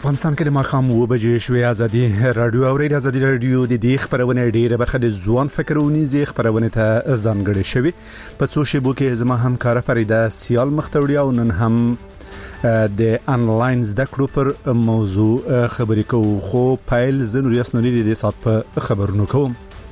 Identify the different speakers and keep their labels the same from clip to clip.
Speaker 1: افغانستان کې د ماښام 2 بجې شوې ازادي رادیو اوري ازادي رادیو د دې خبرونه ډیره برخه د ځوان فکرونی زی خبرونه ته ځانګړې شوی په څو شیبو کې زما همکار فریده سیال مختوړی او نن هم د انلاین زده کړو پر موضوع خبرې کوو خو پایل زنوري اسنوري د سات په خبرونو کوم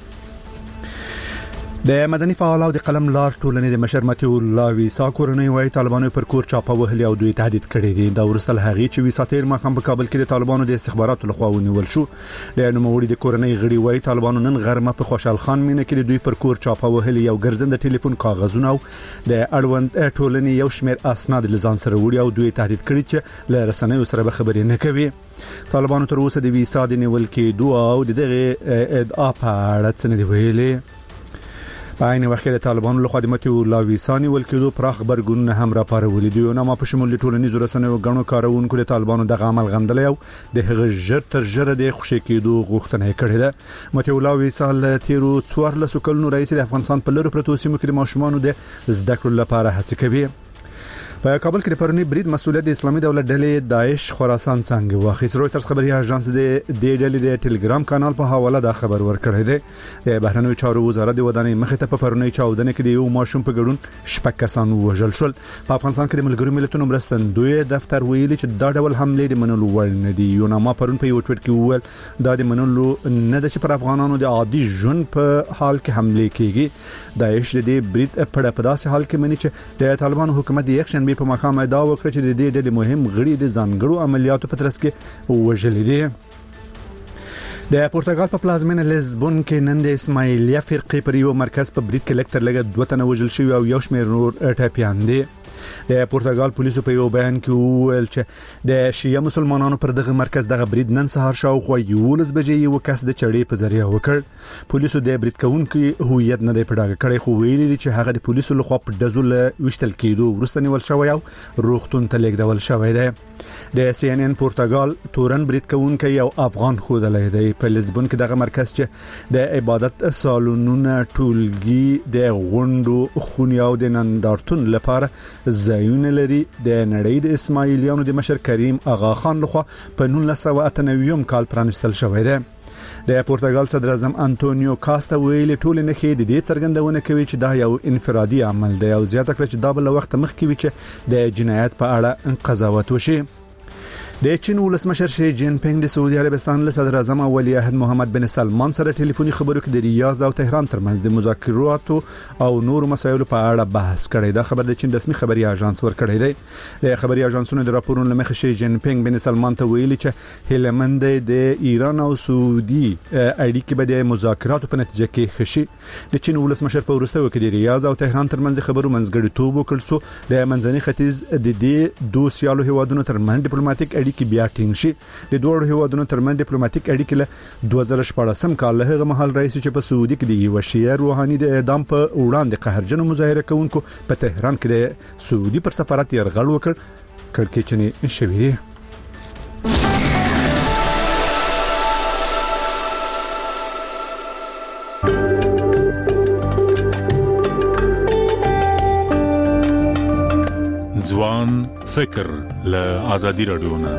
Speaker 1: د مدني فعال او د قلم لار ټولنې د مشر متي الله ویسا کورنۍ وايي طالبانو پر کور چاپه وهلي او دوی تهدید کړي دي دا ورسته هغه چې ویسا تیر مخم په کابل کې د طالبانو د استخباراتو لخوا ونیول شو د نوموړي د کورنۍ غړي وايي طالبانو نن غرمه په خوشحال خان مینه کې دوی پر کور چاپه وهلي او ګرځنده ټلیفون کاغذونه او د اړوند ټولنې یو شمېر اسناد لزان سره وړي او دوی تهدید کړي چې له رسنیو سره به خبرې نه کوي طالبانو تر اوسه د ویسا د نیول کې دوه او دغه ادعا په اړه څه نه دی ویلي په عین وخت کې طالبانو له خدمت الله ویسانی ولکېدو پراخ خبرګون هم را پارولې دي او نو په شمول ټولنیزو رسنیو غنو کارونکو له طالبانو د عمل غندلې او د هغه ژر تر ژره د خوشی کېدو غوښتنه کړې ده متي الله ویسال تیرو 14 کلونو رئیس د افغانستان په لوري پروتو سیمو کې د ماشومانو د زده کړو لپاره هڅه کوي په کابل کې د پرونی برید مسؤلیت د اسلامي دولت ډلې داعش خراسان څنګه واخیس رويټرز خبري اژانس د ډلې د ټلګرام کانال په حواله دا خبر ورکړی دی د بهرنیو چارو وزارت د ودانۍ مخې ته په پرونی چاودنه کې د یو ماشوم په ګډون شپږ کسان وژل شول په افغانستان کې د ملګرو ملتونو مرستندوی دفتر ویلي چې دا ډول حمله د منلو وړ نه دي یو نامه پرون په یو ټویټ کې وویل دا د منلو نه د چې پر افغانانو د عادي ژوند په حال کې حمله کیږي داعش د برید په داسې حال کې مني چې د طالبانو حکومت د یک شنبه په مخامه دا وکړه چې د دې ډلې مهم غړي د ځانګړو عملیاتو په ترڅ کې وژل دي د پرتګال په پلازمینه لیزبون کې نن د اسماعیلیه فرقې پر یو مرکز په برید کې لکټر لګه 2 تنه وژل شوی او یو شمېر نور ټاپیان دي د پرتګال پولیسو په یو بیان کې وویل چې د شیعه مسلمانانو پر دغه مرکز دغه برید نن سهار شاوخوا 11 بجې یو کس د چړې په ذریعہ وکړ پولیسو د برید کوونکو هویت نه دی پټاګه کړی خو ویلي چې هغه د پولیسو لخوا په دزول وشتل کېدو ورسته نیول شوی او روغتون ته لیږدول شوی دی د سی ان ان پرتګال تورن برید کوونکو یو افغان خودلې دی په لیزبون کې دغه مرکز چې د عبادت سالونونه ټولګي د غونډو خونې او د نندارتون لپاره زایونه لري د نړۍ د اسماعیلیانو د مشر کریم اغا خان لخوا په 1998 کال پرانستل شوی دی د پرتګال صدر اعظم انټونیو کاستا ویلي ټول نه خې د دې څرګندونه کوي چې دا یو انفرادي عمل دی او زیاته کړ چې دا بل وخت مخکې وي چې د جنایت په اړه قضاوت وشي د چین ولسمشر شي جین پینګ د سعودي عربستان له صدر اعظم ولی عهد محمد بن سلمان سره ټلیفوني خبرو کې د ریاض او تهران ترمنځ د مذاکراتو او نور مسایلو په اړه بحث کړی دا خبر د چین رسمي خبري اژانس ورکړی دی د خبري اژانسونو د راپورونو لمخې شي جین پینګ بن سلمان ته ویلي چې هلمند د ایران او سعودي اړیکې به د مذاکراتو په نتیجه کې خشي د چین ولسمشر په ورسته وکړي د ریاض او تهران ترمنځ د خبرو منځګړیتوب وکړ سو د منځني ختیځ د دې دوه سیالو هیوادونو ترمنځ ډیپلوماټیک اړیکې بیا ټینګ شي د دوه هیوادونو ترمنځ ډیپلوماټیک اړیکې له 2014 کال له هغه مهال رئیس چې په سعودي کې د یو شیعه روحاني د اعدام په وړاندې قهرجن مظاهره کوونکو په تهران کې د سعودي پر سفارت یرغل وکړ کړکېچنې شوې دي
Speaker 2: ځوان فکر له آزادي رادیو نه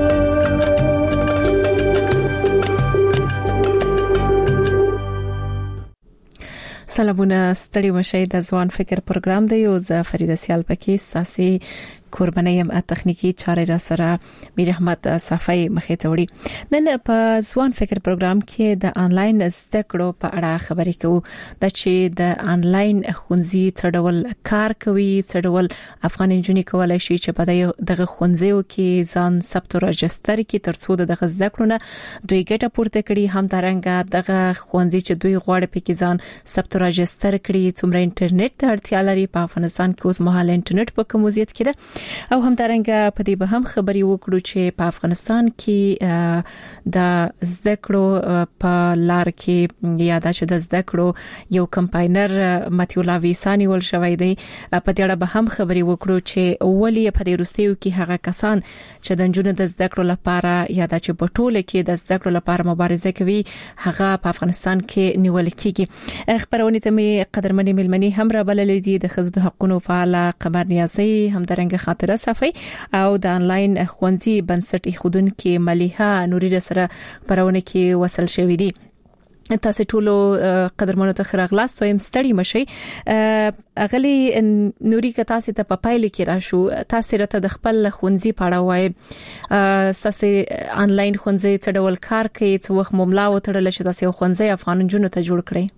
Speaker 3: سلامونه ستړي مشه د ځوان فکر پروګرام دی او زه فریده سیال پکې ساسي قربانیم تخنیکی چارې را سره میر احمد صفای مخې ته وړي نن په ځوان فکر پروګرام کې د انلاین زده کړو په اړه خبرې کوو د چې د انلاین ښوونځي څډول کار کوي څډول افغان انجنیری کولای شي چې په دغه ښوونځیو کې ځان ثبت راجستر کې ترڅو دغه زده کړو نه دوی ګټه پورته کړي هم ترنګ دغه ښوونځي چې دوی غواړي پکې ځان ثبت راجستر کړي څومره انټرنیټ ته اړتیا لري په افغانستان کې اوس مهال انټرنیټ په کوم وضعیت کې ده او هم ترنګ په دې به هم خبري وکړو چې په افغانستان کې د زده کړو په لار کې یا د زده کړو یو کمپاینر متي الله ویسانی ول شوی دی په دې اړه به هم خبري وکړو چې ولی په دې روستیو کې هغه کسان چې د جنونو د زده کړو لپاره یا د بټوله کې د زده کړو لپاره مبارزه کوي هغه په افغانستان کې نیول کیږي خبرونه ته می قدرمنې ملمنې هم را بللې دي د خزو حقوقو فعال قمر نیاسي هم درنګ خاطره صفي او د انلاین ښوونځي بنسټ خودونکو مليحه نوري سره پرونه کې وصل شوې دي. تاسو ټول قدرمنو ته خراغلاست وایم ستړي مشي اغلی نوري که تاسو ته په پایله کې راشو تاسو راته د خپل ښوونځي پاړه وای تاسو انلاین ښوونځي څه ډول کار کوي څه وخت مملا وتړل شي تاسو ښوونځي افغان جنونو ته جوړ کړئ.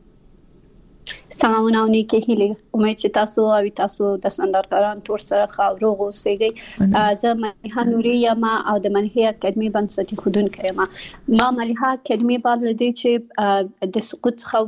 Speaker 4: سلامونه او نیکی هیله امید چې تاسو د سندرګران ټول سره خاورو غوسېږئ. زه مليحه نوري یم او د مليحه اکیډمي بنسټ خودونکو یم. ما مليحه اکیډمي بعد لدی چې د سقوط څخه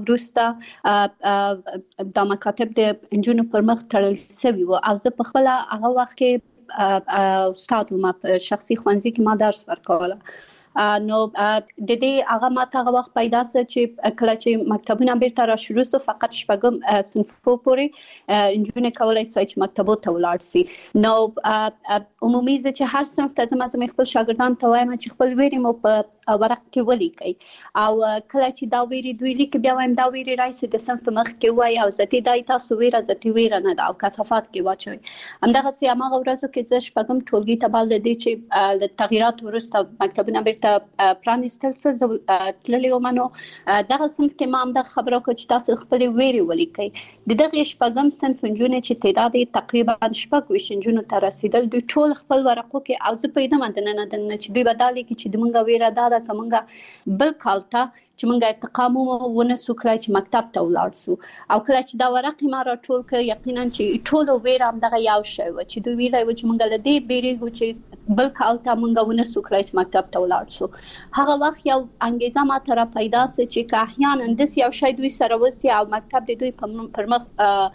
Speaker 4: وروسته د مکاتب د انجونو پر مخ تړل شوی و او زه په خپل هغه وخت کې استاد ما په شخصي ښوونځي کې ما درس ورکوله. نو د دې هغه ماته هغه وخت پیدا سه چې کله چې مکتبونه بیرته را شروع سو فقط شپږم صنفو پورې انجونې کولای سوي چې مکتبو ته ولاړ سي. نو عمومي چې هر صنف ته زما خپل شاګردان ته وایم چې خپل ویري مو په ورق کې ولیکي او کله چې دا ویري دوی لیک بیا وایم دا ویري راځي د صنف په مخ کې وای او زتي دای تاسو ویره نه دا او کثافات کې واچوي. همدغه سي هغه ورځو کې زه شپږم ټولګي ته بل دي چې د تغیرات وروسته مکتبونه بیرته پرانیستل څه تللی ومنو دغه صنف کې ما هم د خبرو کو چې تاسو خپل ویري ولیکي. دغه شپږم صنف انجونې چې تعداد تقریبا شپږ وشنجونو ته رسیدل دوی ټول خپل ورقو کې او زه پیدا مندنه چې دوی بدالي کې چې دمنګ ویره دا کومه بل کالته چې موږ ارتقام ونه سوکړای چې مکتب ته ولاړ سو او کله چې دا ورقې ما را ټول ک یقینا چې ټول ویره هم دغه یو شی و چې دوی ویلای و چې موږ له دې بیرېږو چې بل کالته موږ ونه سوکړای چې مکتب ته ولاړ سو. هغه وخت یو انګیزه ما ته را پیدا سه چې که احیانا د یو شی دوی سره وسی او مکتب د دوی پر مخ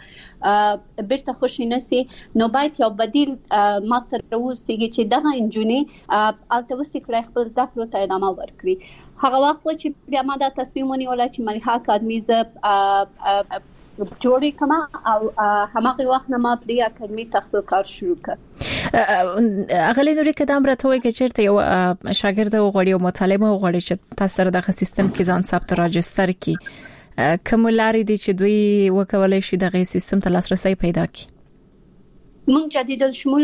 Speaker 4: بیرته خوشی نسی نو باید یو بدیل ما سره وسیږي چې دغه انجونې التوسی کړای خپل ځکه ته ادامه ورکړي. هغه وخت چې بیا ما دا تصمیم ونیول چې مليحه اکیډمي ز جوړی کما او همغه وخت نه ما په اکیډمي تخصص کار شروع کړ.
Speaker 3: اغلی نوري کدام راته وای چې چیرته یو شاګرد وغوړي او مطالبه وغوړي چې تاسو سره د سیستم کې ځان ثبت راجستر کی کوم لارې دي چې دوی وکولای شي دغه سیستم ته لاسرسي پیدا کړي.
Speaker 4: مونږ جدید الشمول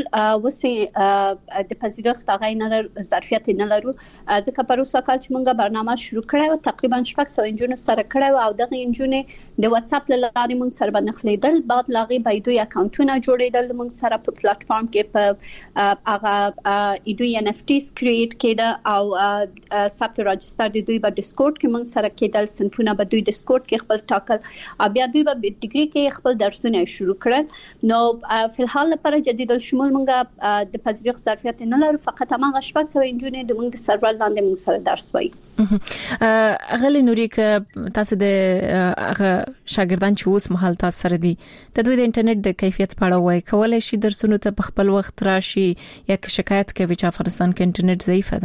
Speaker 4: وسه د پذیرښت هغه نه ظرفیت نه لرو ځکه پروسه کال چې مونږه برنامه شروع کړو تقریبا 600 انجونو سره کړو او دغه انجونې د واتس اپ لارې مونږ سره بنخلیدل بعد لاغي بيدوی اکاونټونه جوړیدل مونږ سره په پلیټ فارم کې په هغه ایدوی NFTs کریټ کېده او ثبت راجستر د دوی په ډیسکورډ کې مونږ سره کېدل صنفونه به دوی ډیسکورډ کې خپل ټاکل او بیا دوی په ډیګري کې خپل درسونه شروع کړل. نو په الحال لپاره جدید الشمول مونږه د پذیرښت ظرفیت نه لرو فقط هغه شپږ سو انجونې د مونږ سرور لاندې مونږ سره درس وایي.
Speaker 3: غلی نوري ک تاسو د هغه شاګردان چې اوس مهال تاسو سره دي د دوی د انټرنیټ د کیفیت په اړه وایي کولای شي درسونه ته په خپل وخت راشي یا شکایت کوي چې افغانستان کې انټرنیټ ضعیف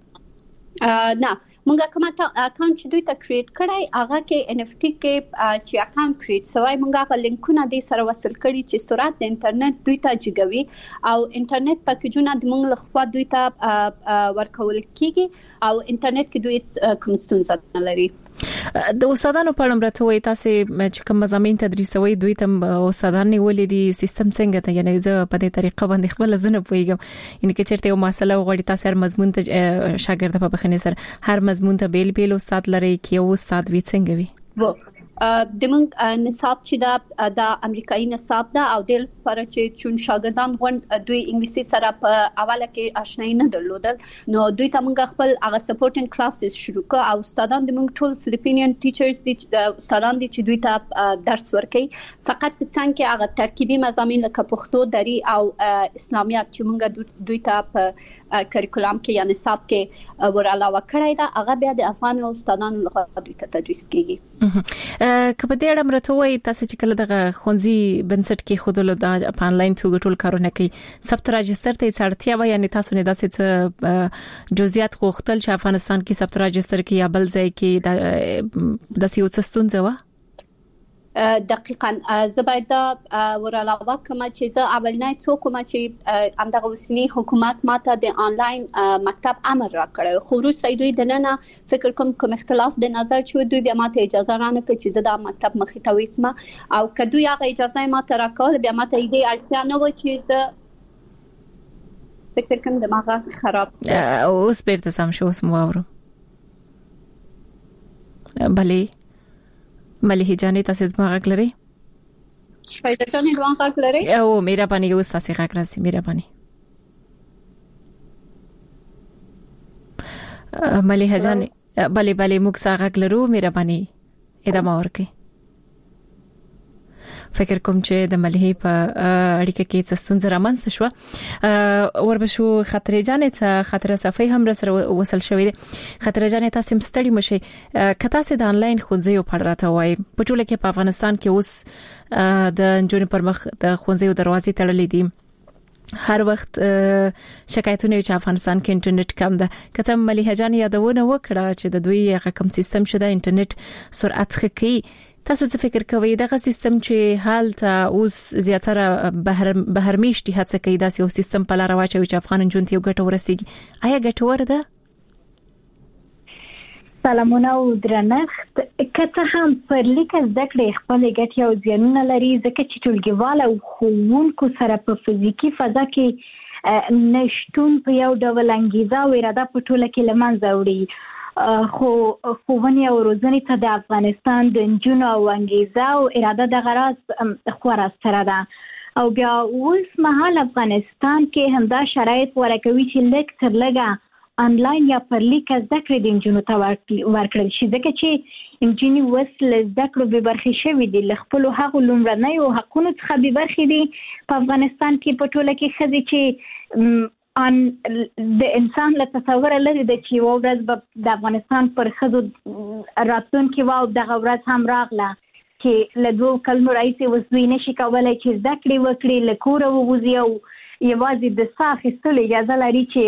Speaker 3: ده؟
Speaker 4: نه مونږه کومه اکاونټ چې دوی ته کریټ کړای هغه کې NFT کې چې اکاونټ کریټ سوای مونږه غو لینکونه دې سره وصل کړي چې سرعت د انټرنیټ دوی ته جګوي او انټرنیټ پکیجونه د مونږ لخوا دوی ته ورکول کیږي او انټرنیټ کې دوی کوم ستونزه نه لري.
Speaker 3: د استادانو په اړه راته وای تاسو چې کوم مضامین تدریسوي دوی ته استادان ولې دي سیستم څنګه ته یعنی زه په دې طریقه باندې خپل زنه پویګم یعنی چې چیرته یو مسله وغوړي تاسو هر مضمون ته شاګرد په بخنه سره هر مضمون ته بیل استاد لري کې یو استاد وي څنګه وي
Speaker 4: د مونږ نصاب چې دا امریکایي نصاب ده او د لپاره چې چون شاګردان غوند دوی انګلیسي سره په اوله کې آشنایی نه درلودل نو دوی ته مونږ خپل هغه سپورټینګ کلاسز شروع کړ او استادان د مونږ ټول فلیپینین ټیچرز دي استادان دي چې دوی ته درس ورکوي فقط په څنګه کې هغه ترکیبي مضامین لکه پښتو دري او اسلامیات چې مونږ دوی ته په کریکولم کې یا نصاب کې ور علاوه کړی دا هغه بیا د افغان استادانو لخوا دوی ته تدریس کیږي.
Speaker 3: کله دې اړه مرته وای تاسو چې کله دغه ښوونځي بنسټ کې خودلو د آنلاین توګه ټول کارونه کوي ثبت راجستر ته څړتیا و یعنی تاسو نه داسې جزئیات غوښتل چې افغانستان کې ثبت راجستر کې یا بل ځای کې د سیو څستون ځوا
Speaker 4: دقیقاً زه باید ور علاوه کوم چې زه اولنۍ څوک ما چې همدغه وسنی حکومت ماته د آنلاین مکتب امر را کړ خو روسي دوی د نن فکر کوم اختلاف د نظر چې دوی بیا ماته اجازه رانه کړ چې زه د مکتب مخې ته وېسم او کدو هغه اجازه ماته را کول بیا ماته دې اړتیا نه و چې زه فکر کوم دماغ خراب
Speaker 3: اوس بیرته سم شو اوس مو اورو بله ملي جانې تاسو زما غږ لري
Speaker 4: شپږ جانې دوه غږ لري
Speaker 3: او مهرباني اوس تاسو غږ راځي مهرباني ملي جانې بله موږ سره غږ لرو مهرباني ادامه ورکړئ فکر کوم چې د ملهي په اړیکه کې څه ستونزه رامنځته شو وربشو خطرې جانې ته خطر صفای هم سره وصل شوې ده خطرې جانې تاسو مستړي مشي کته سه د انلاین خونځي په اړه راته وای په ټوله کې په افغانستان کې اوس د جون پر مخ د خونځي دروازې تړلې دي هر وخت شکایتونه چې افغانستان کې انټرنیټ کم ده کته ملي جانې یادونه وکړه چې د دوی رقم سیستم شته انټرنیټ سرعت خکې تاسو څه فکر کوئ دغه سیستم چې حالت اوس زیاتره بهر میشتي هڅه کوي دا یو سیستم په لار واچوي چې افغان جون ته یو ګټه ورسیږي آیا ګټور ده
Speaker 5: سلامونه او درنښت کته هم پر لیک زده کړې خپل ګټه او زیانونه لري ځکه چې ټولګیواله او ښوونکو سره په فزیکی فضا کې نشټون په یو ډول انګیزه او اراده په ټوله کې لمنځه وړي خو ښوونې او روزنې ته د افغانستان د انجونو او انګیزه او اراده د غرض خورا سره ده او بیا اوس مهال افغانستان کې همدا شرایط ورکوي چې لیک تر لږه انلاین یا پر لیک زده کړې د انجونو ته ورکړل شي ځکه چې انجونې اوس له زده کړو بې برخې شوي دي له خپلو هغو لومړنیو حقونو څخه بې برخې دي په افغانستان کې په ټوله کې ښځې چې د انسان له تصور لري د چې یو ورځ د افغانستان پر ښځو راتلونکي واو دغه ورځ هم راغله چې له 2 کلونو راهیسې اوس دوی نشي کولی چې زده کړې وکړي له کوره ووځي او یوازې د ساه اخیستلو اجازه لري چې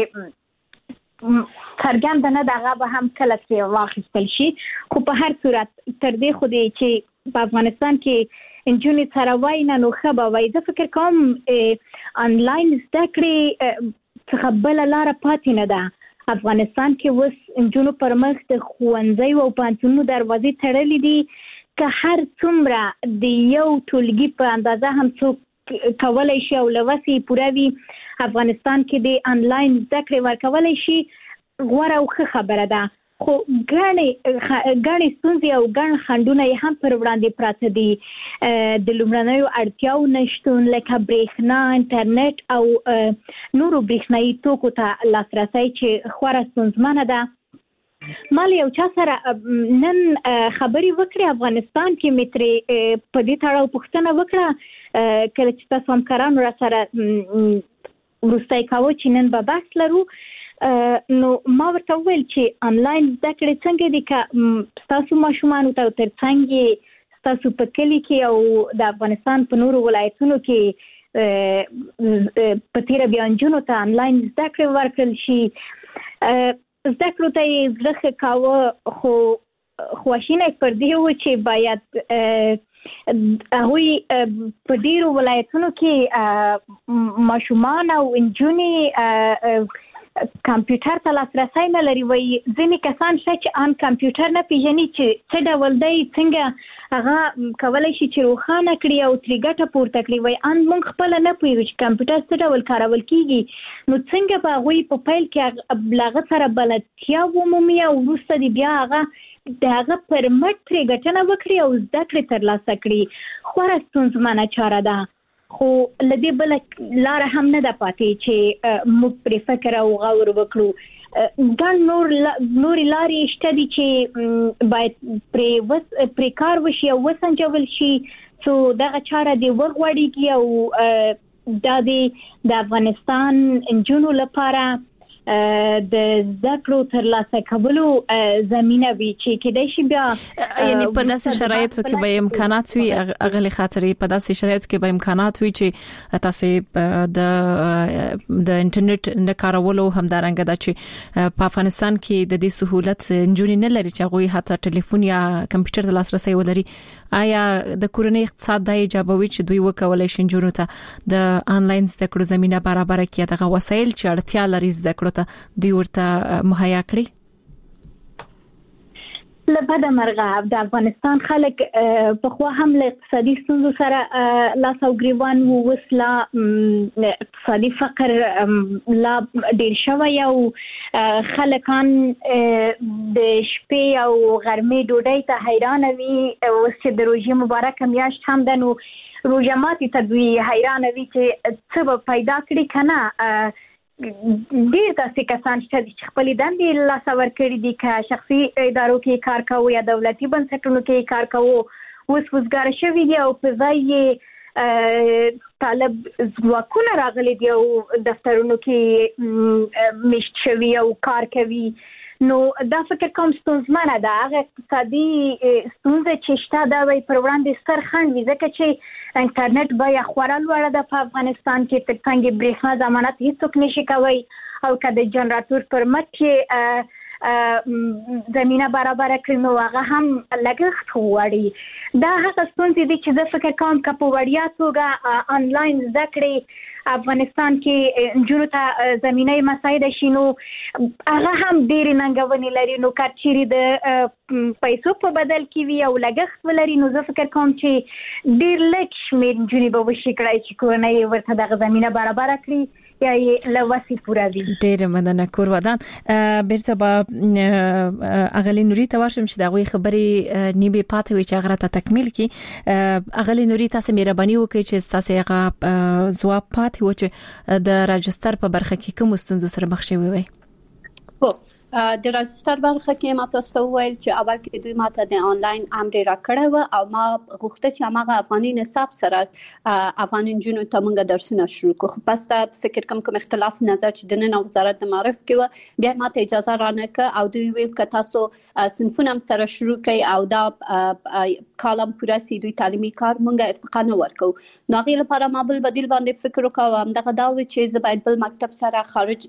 Speaker 5: څرګنده نه دغه به هم کله چې واخیستل شي خو په هر صورت تر دې خو دی چې په افغانستان کې انجونې سره وای نه نو ښه به وای زه فکر کوم انلاین زده کړې څخه بله لاره پاتې نه ده افغانستان کې اوس انجونو پر مخ د ښوونځیو او پوهنتونونو دروازې تړلې دي که هر څومره د یو ټولګي په اندازه هم څوک کولی شي او له وسې پوره وي افغانستان کې د انلاین زده کړې ورکولی شي غوره او ښه خبره ده خو ګڼې ستونزې او ګڼ خنډونه یې هم پر وړاندې پراته دي د لومړنیو اړتیاو نشتون لکه برېښنا انټرنیټ او نورو برېښنایي توکو ته لاسرسی چې خورا ستونزمنه ده ما له یو چا سره نن خبرې وکړې افغانستان کې مې ترې په دې تړاو پوښتنه وکړه کله چې تاسو همکارانو را سره وروستی کاوه چې نن به بحث لرو نو ما ورته وویل چې انلاین زده کړې څنګه دي که ستاسو ماشومانو ته تر څنګ یې ستاسو په کلي کې او د افغانستان په نورو ولایتونو کې په تیره بیا نجونو ته انلاین زده کړې ورکړل شي زده کړو ته یې زړه ښه کاوه خو خواشینی پر دې و چې باید هغوی په ډېرو ولایتونو کې ماشومان او نجونې کمپیوټر ته لاسرسی نه لري وایي ځینې کسان شته چې ان کمپیوټر نه پېژني چې څه ډول دی څنګه هغه کولی شي چې روښانه کړي او ترې ګټه پورته کړي وایي ان موږ خپله نه پوهېږو چې کمپیوټر څه ډول کارول کېږي نو څنګه به هغوی په پیل کې له هغه سره بلدتیا ومومي او وروسته دې بیا هغه د هغه پر مټ پرې ګټنه وکړي او زده کړې ترلاسه کړي خورا ستونزمنه چاره ده خو له دې بله لاره هم نه ده پاتې چې موږ پرې فکر او غور وکړو ګڼ نورې لارې شته دي چې باید پرې کار وشي او وسنجول شي څو دغه چاره دې وغوړېږي او دا د افغانستان نجونو لپاره د زده کړو ترلاسه کولو زمینه وي چې کېدای شي بیا
Speaker 3: یعنی په داسې شرایطو کې به امکانات وي اغلی خاطرې په داسې شرایطو کې به امکانات وي چې تاسو د انټرنیټ نه کارولو همدارنګه دا چې په افغانستان کې د دې سہولت نجونې نه لري چې هغه حتی ټلیفون یا کمپیوټر د لاسرسي ولري آیا د کورنۍ اقتصاد د ایجابوي چې دوی وکولای شي نجونو ته د انلاین زده کړو زمينه برابر کړي دغه وسایل چې اړتیا لري زده کړو ته دوی ورته مهیا کړي
Speaker 5: لبدا مرغه د افغانستان خلک په خو هم له اقتصادي ستونزو سره لاس او ګریوان وسلا اقتصادي فقر لا ډیر شوی او خلکان د شپې او غرمې ډوډۍ ته حیران وي او چې د روزي مبارک میاشت هم د نو روزماتي تدوی حیران وي چې څه پیدا کړی کنه ډیر تاسو کسان چې خپل دندې لا سور کړی دي که شخصي ادارو کې کار کوي یا دولتي بنسټونو کې کار کوي اوس وزګار شوی دی او په ځای طالب ځواکونه راغلي دي او دفترونو کې مشت شوی او کار کوي نو دا فکر کوم ستونزمنه ده هغه اقتصادي ستونزې چې شته دا وي پر وړاندې ستر خنډ وي ځکه چې انټرنیټ بیا خورا لوړه ده په افغانستان کې تر څنګه برېښنا ضمانت هیڅوک نشي کوي او کله جنراتور پر مټ کې زمينه برابر کړي نو هغه هم لګښت وړي دا هغه ستونزې دي چې زه فکر کوم چې په وړیا توګه انلاین زده کړې افغانستان کې جنو ته زمينه مساعده شینو هغه هم ډېر ننګونې لري نو کارچيري د پیسو په بدل کې وی او لګښت ولري نو زه فکر کوم چې ډېر لږ شمېر جنې به وشي کړای چې کورنۍ ورته د زمينه برابر کړي یا لواسي پورا وي
Speaker 3: ډېر مننه کور ودان بیرته به اغلی نوري ته ورشم چې دا غوي خبري نیبه پاتې وي چې هغه ته تکمیل کی اغلی نوري تاسو مهرباني وکړئ چې تاسو هغه ځواب پاتې و چې د راجستر په برخه کې کوم ستونزې سره مخ شوي وي
Speaker 4: د راجستر برخه کې ما تاسو ته ویل چې اول کې دوی ماته د انلاین امر راکړی و او ما غوښته چې هغه افغاني نصاب سره افغان جنونو ته موږ درسونه شروع کوو پس دا فکر کوم اختلاف نظر چې د نن وزارت د معرف کې و بیا ماته اجازه رانکړه او دوی ویل چې تاسو صنفونه سره شروع کړئ او دا کالم پورا سي دوی تعلیمي کار موږ ارتقا نه ورکو نو هغه لپاره ما بل بدیل باندې فکر وکاوم دغه دا و چې زه باید بل مکتب سره خارج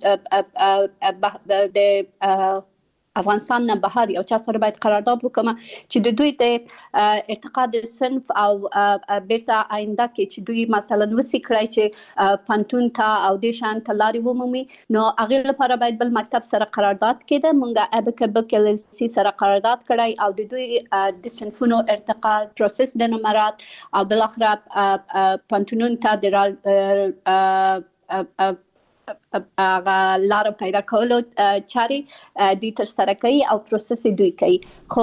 Speaker 4: د افغانستان نه بهر یو چا سره باید قرارداد وکم چې د دوی د ارتقا د صنف او بیرته آینده کې چې دوی مثلا وسی کړای چې پانتون ته او د شان تلاري ومومي نو هغه لپاره باید بل مکتب سره قرارداد کړي مونږه ابکبل سی سره قرارداد کړای او د دوی د صنفونو ارتقا پروسس د نمرات او بل اخر پانتونون ته د هغه لار پیدا کولو چاري د تر سره کوي او پروسس دوی کوي خو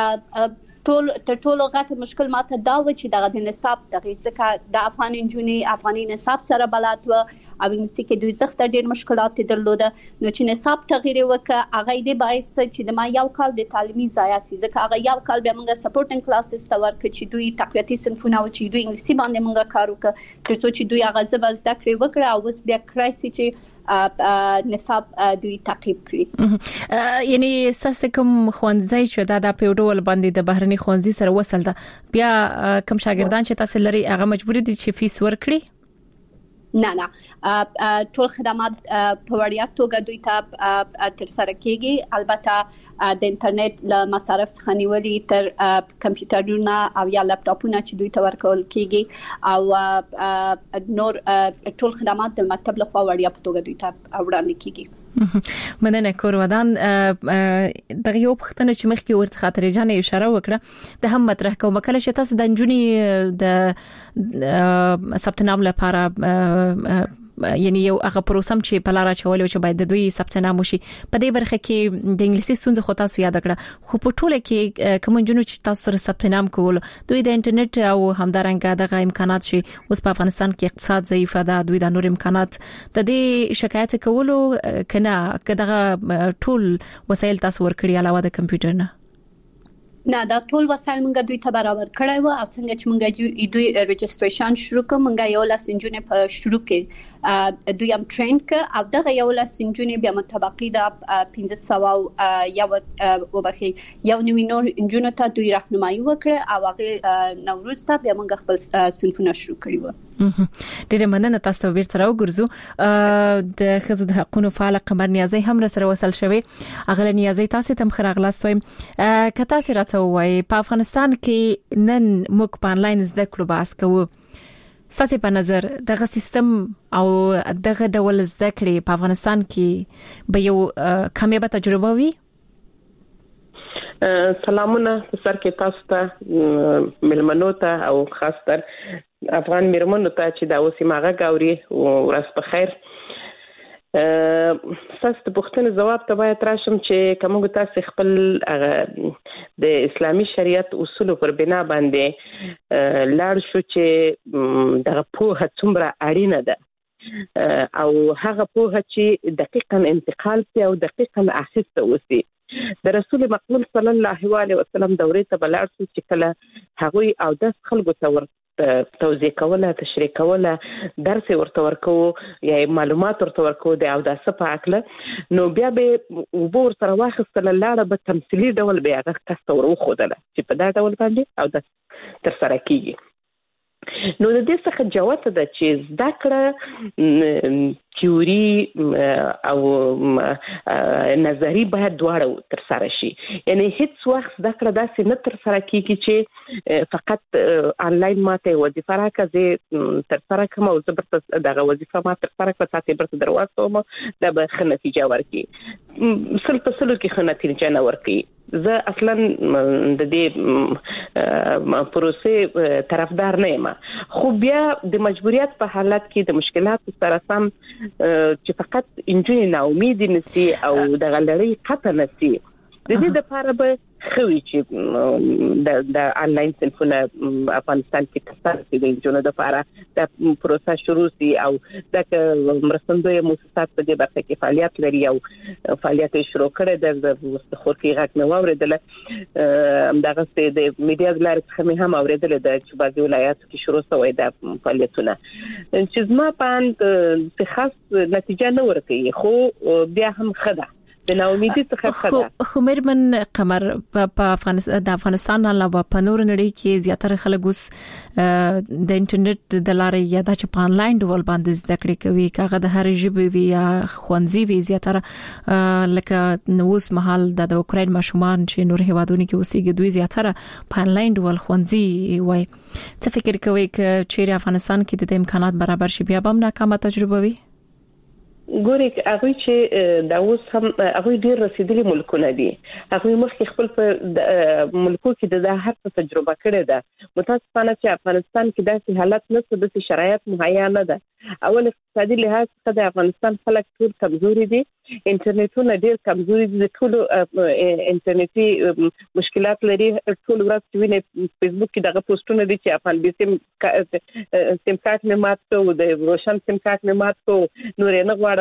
Speaker 4: ټول غټ مشکل ماته دا و چې دغه د نصاب دغه ځکه د افغاني نصاب سره بلات و او انګلیسي کې دوی زخت ډېر مشکلات درلوده نو چې نصاب تغییر وکړ هغه دې باعث چې د ما یو کال د تعلیمي ضایع سي ځکه هغه یو کال به موږ سپورټینګ کلاسز ته ورکړ چې دوی تقویتي صنفونه او چې دوی انګلیسي باندې موږ کار وکړ ترڅو چې دوی هغه زده کړې وکړه او اوس بیا کرایسي چې نصاب دوی تعقیب کړی
Speaker 3: یعنی ساسه کوم خوانځي چې دا په ډول باندې د بهرني خوانځي سره وصل ده بیا کوم شاګردان چې تاسو لري هغه مجبور دي چې فیس ورکړي
Speaker 4: نه ټول خدمات په وړیا توګه دوی ته تر سره کیږي البته د انټرنیټ له مصارف څخه نیولې تر کمپیوټرونه او یا لپټاپونه چې دوی ته ورکول کیږي او نور ټول خدمات د مکتب له خوا وړیا په توګه دوی ته وړاندې کیږي
Speaker 3: مننه کور ودان دغه یو پختنه چې مخکې ورته خاطر جان اشاره وکړه د هم مطرح کوم کله چې تاسو د انجونی د ثبت نام لپاره یعنی یو هغه پروسم چې په لار چولې چې باید د دوی ثبت نام وشي په دې برخه کې د انګلیسي ستونزې خو تاسو یاد کړه خو په ټوله کې کوم جنونو چې تاسو سره ثبت نام کول دوی د انټرنیټ او همدارنګه دغه امکانات شي اوس په افغانستان کې اقتصاد ضعیف ده دوی د نور امکانات د دې شکایت کولو کنه کداغه ټول وسایل تاسو ورکړي علاوه د کمپیوټر نه
Speaker 4: دا ټول وسایل موږ دوی ته برابر کړای و او څنګه چې موږ دوی ريجستریشن شروع کوم موږ یو لاس انجونې په شروع کې دوی هم ټرین ک او دغه یو لاس انجونې بیا متبقي د 1500 یو نوی نور انجونې ته دوی راهنمایي وکړه او هغه نوروز ته بیا موږ خپل صنفونه شروع کړی و
Speaker 3: ډېر مننه تاسو ته بیرته راوګرځو د خزو د حقوقو فعال قمر نیازي هم سره وصل شوی اغله نیازي تاسو ته مخراغلاست وایم کته سره وای په افغانستان کې نن موږ په انلاین زده کړو باس کوو ساسي په نظر دغه سیستم او دغه ډول زده کړې په افغانستان کې به یو کامیابه تجربه وي
Speaker 6: سلامونه سر کې تاسو ته ملمنو ته او خاص تر افغان میرمنو ته چې دا اوسې ماغه غاوري ورځ په خیر. تاسو پوښتنه جواب ته باید راشم چې کوم تاسو خپل د اسلامي شریعت اصول پر بنا باندې لاړ شو چې دغه په څومره اړینه ده او هغه په چې دقیقاً انتقال شي او دقیقاً احساس وسی د رسول مقبول صلی الله علیه وسلم دورې ته بلار شو چې کله هغوی او د خلکو ته توضیح کوله تشریح کوله درس ورته ورکو یا معلومات ورته ورکو د او د صفه نو بیا به وبور سره واخستل لاړه به تمثيلي ډول بیا هغه کس ورو خوده چې په دا ډول باندې او د تر سره کیږي. نو د دې څخه جواب ده چې ذکر تیوري او نظری باید دواړه تر سره شي. یعنی هیڅ وخت ذکر داسې نه تر سره کیږي چې فقط انلاین ماته وظیفه راکړي تر سره کوم او زبرت دغه وظیفه ما تر سره کړه تاسو برته دروازه دا به ښه نتیجه ورکړي سل په سلو کې ښه نتیجه نه ورکړي. زه اصلا د دې پروسې طرفدار نه یم خو بیا د مجبوریت په حالت کې د مشکلات سره سم چې فقط انجونی نا امید نسی او د غلړی قطع نسی د دې لپاره به خوي چې د انلاین صنفونه افغانستان کې تاسو د انجونو لپاره د پروسه شروع سي او د مرستندوی مؤسسات په دې برخه کې فعالیت لري او فعالیت شروع کړي د مستخور کې غاټ نو اوریدل دغه څه د میډیا لارې څخه هم اوریدل د چې بعضي ولایاتو کې شروع شوی د فعالیتونه چې زما په خاص نتیجه نه ورکړي خو بیا هم خده د ناامیدۍ څخه خده.
Speaker 3: خو مېرمن قمر په افغانستان علاوه په نور نړۍ کې زیاتره خلک اوس د انټرنیټ د لارې یا د چې په انلاین ډول باندې زده کړې کوي کاغه د هر ژبې وی یا خوانزي وی زیاتره لکه نووس محل د اوکرين ماشومان چې نور هیوادونو کې اوسېږي دوی زیاتره په انلاین ډول خوانزي وای. څه فکر کوئ چې چیرې افغانستان کې د امکانات برابر شي بیا به ناکامه تجربه وي؟
Speaker 6: ګوري هغه چې دا اوس هم هغه ډیر رسیدلي ملکونه دي هغه مخکې خپل په ملکو کې د هر څه تجربه کړې ده متاسفانه چې افغانستان کې داسې حالت نشته د شرایط مهیا نه ده. اول اقتصادي لحاظ څخه د افغانستان خلک ټول کمزوري دي انټرنیټونه ډیر کمزوري دي ټول انټرنیټي مشکلات لري ټول ورځ چې ویني فیسبوک کې دغه پوسټونه دي چې افغان بي سیم کارت نه ماته او د روشن سیم کارت نه ماته نور نه غواړم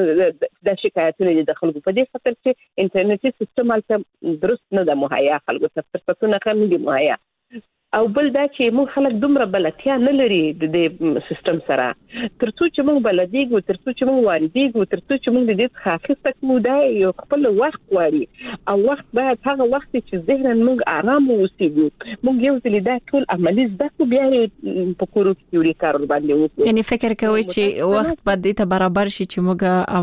Speaker 6: د شکایتونه دي د خلکو په دې خاطر چې انټرنیټي سیستم البته درست نه ده مهیا خلکو ته فرصتونه کم دي مهیا او بل دا چې موږ خلک دومره بلدتیا نه لري د سیستم سره ترڅو چې موږ بلدیږو ترڅو چې موږ واردیږو ترڅو چې موږ د دې خاصه کوو دا یو خپل وخت غواړي او وخت باید هغه وخت چې ذهن موږ آرام اوسېږو موږ یو ځل دا ټول عملی زده کو بیا په کورو کې یوري کار باندې وکړو.
Speaker 3: یعنی فکر کوي چې وخت به دې ته برابر شي چې موږ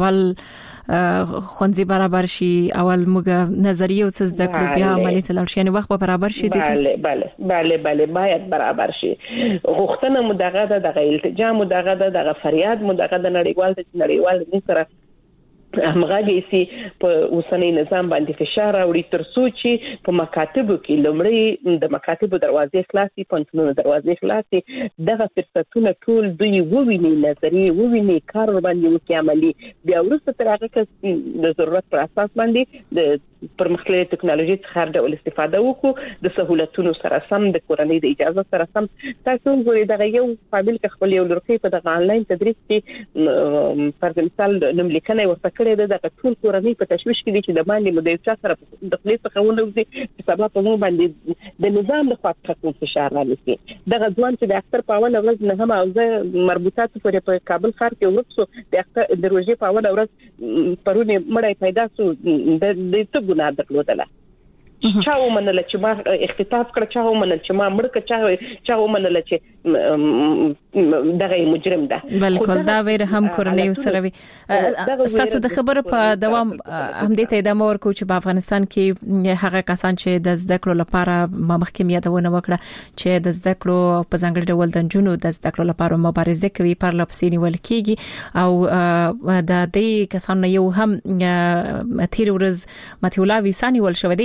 Speaker 3: اول خونځي برابر شي اول موږ نظریه او څه زده کړو بیا عملی ته لاړ شي یعنی وخت به برابر شي
Speaker 6: بله باید برابر شي. غوښتنه مدغه د التجام مدغه د فریاد مدغه د نړیوال سره همغږي سي په اوسنۍ نظام باندې فشار راوړي ترڅو چې په مکاتبو کې لمړی د مکاتبو دروازې خلاصي پنځونو دروازې خلاصي دغه فرصتونه ټول دوی وویني نظری وویني کار باندې وکړي عملی بیا ورسته تر هغه کې د ضرورت پر اساس باندې د پرمختللي ټکنالوژي څخه هر ډول استفاده وکړو د سہولتونو سره سم د کورنۍ د اجازه سره سم تاسو ګورئ دغه یو قابل ک خپل یو لړکې په دغه انلاین تدریس کې پر مثال نوم لیکنه ورته کړې ده د ټول کورنۍ په تشويش کې دي چې د باندې مدیر چا سره د خپل څخه ونوځي چې سبا په مو باندې د نظام له خوا تکون فشار راځي دغه ځوان چې د اختر په اول ورځ نه هم او زه مربوطات په کابل ښار کې ورسو د اختر د روزي په اول ورځ پرونه مړی پیدا سو د ګناه درلودله چا ومنل چې ما اختطاف کړ چا ومنل چې ما مړ کړ چا ومنل چې دغه مجرم ده
Speaker 3: بالکل دا ویره هم کورنۍ سره وي. تاسو د خبر په دوام هم دې ته ادامه ورکو چې په افغانستان کې هغه کسان چې د زده کړو لپاره محکمې یادونه وکړه چې د زده کړو په ځانګړي ډول د جنونو د زده کړو لپاره مبارزه کوي پر لپسې نیول کیږي او د دې کسانو یو هم تیر ورځ متي الله وسانی ول شو دي په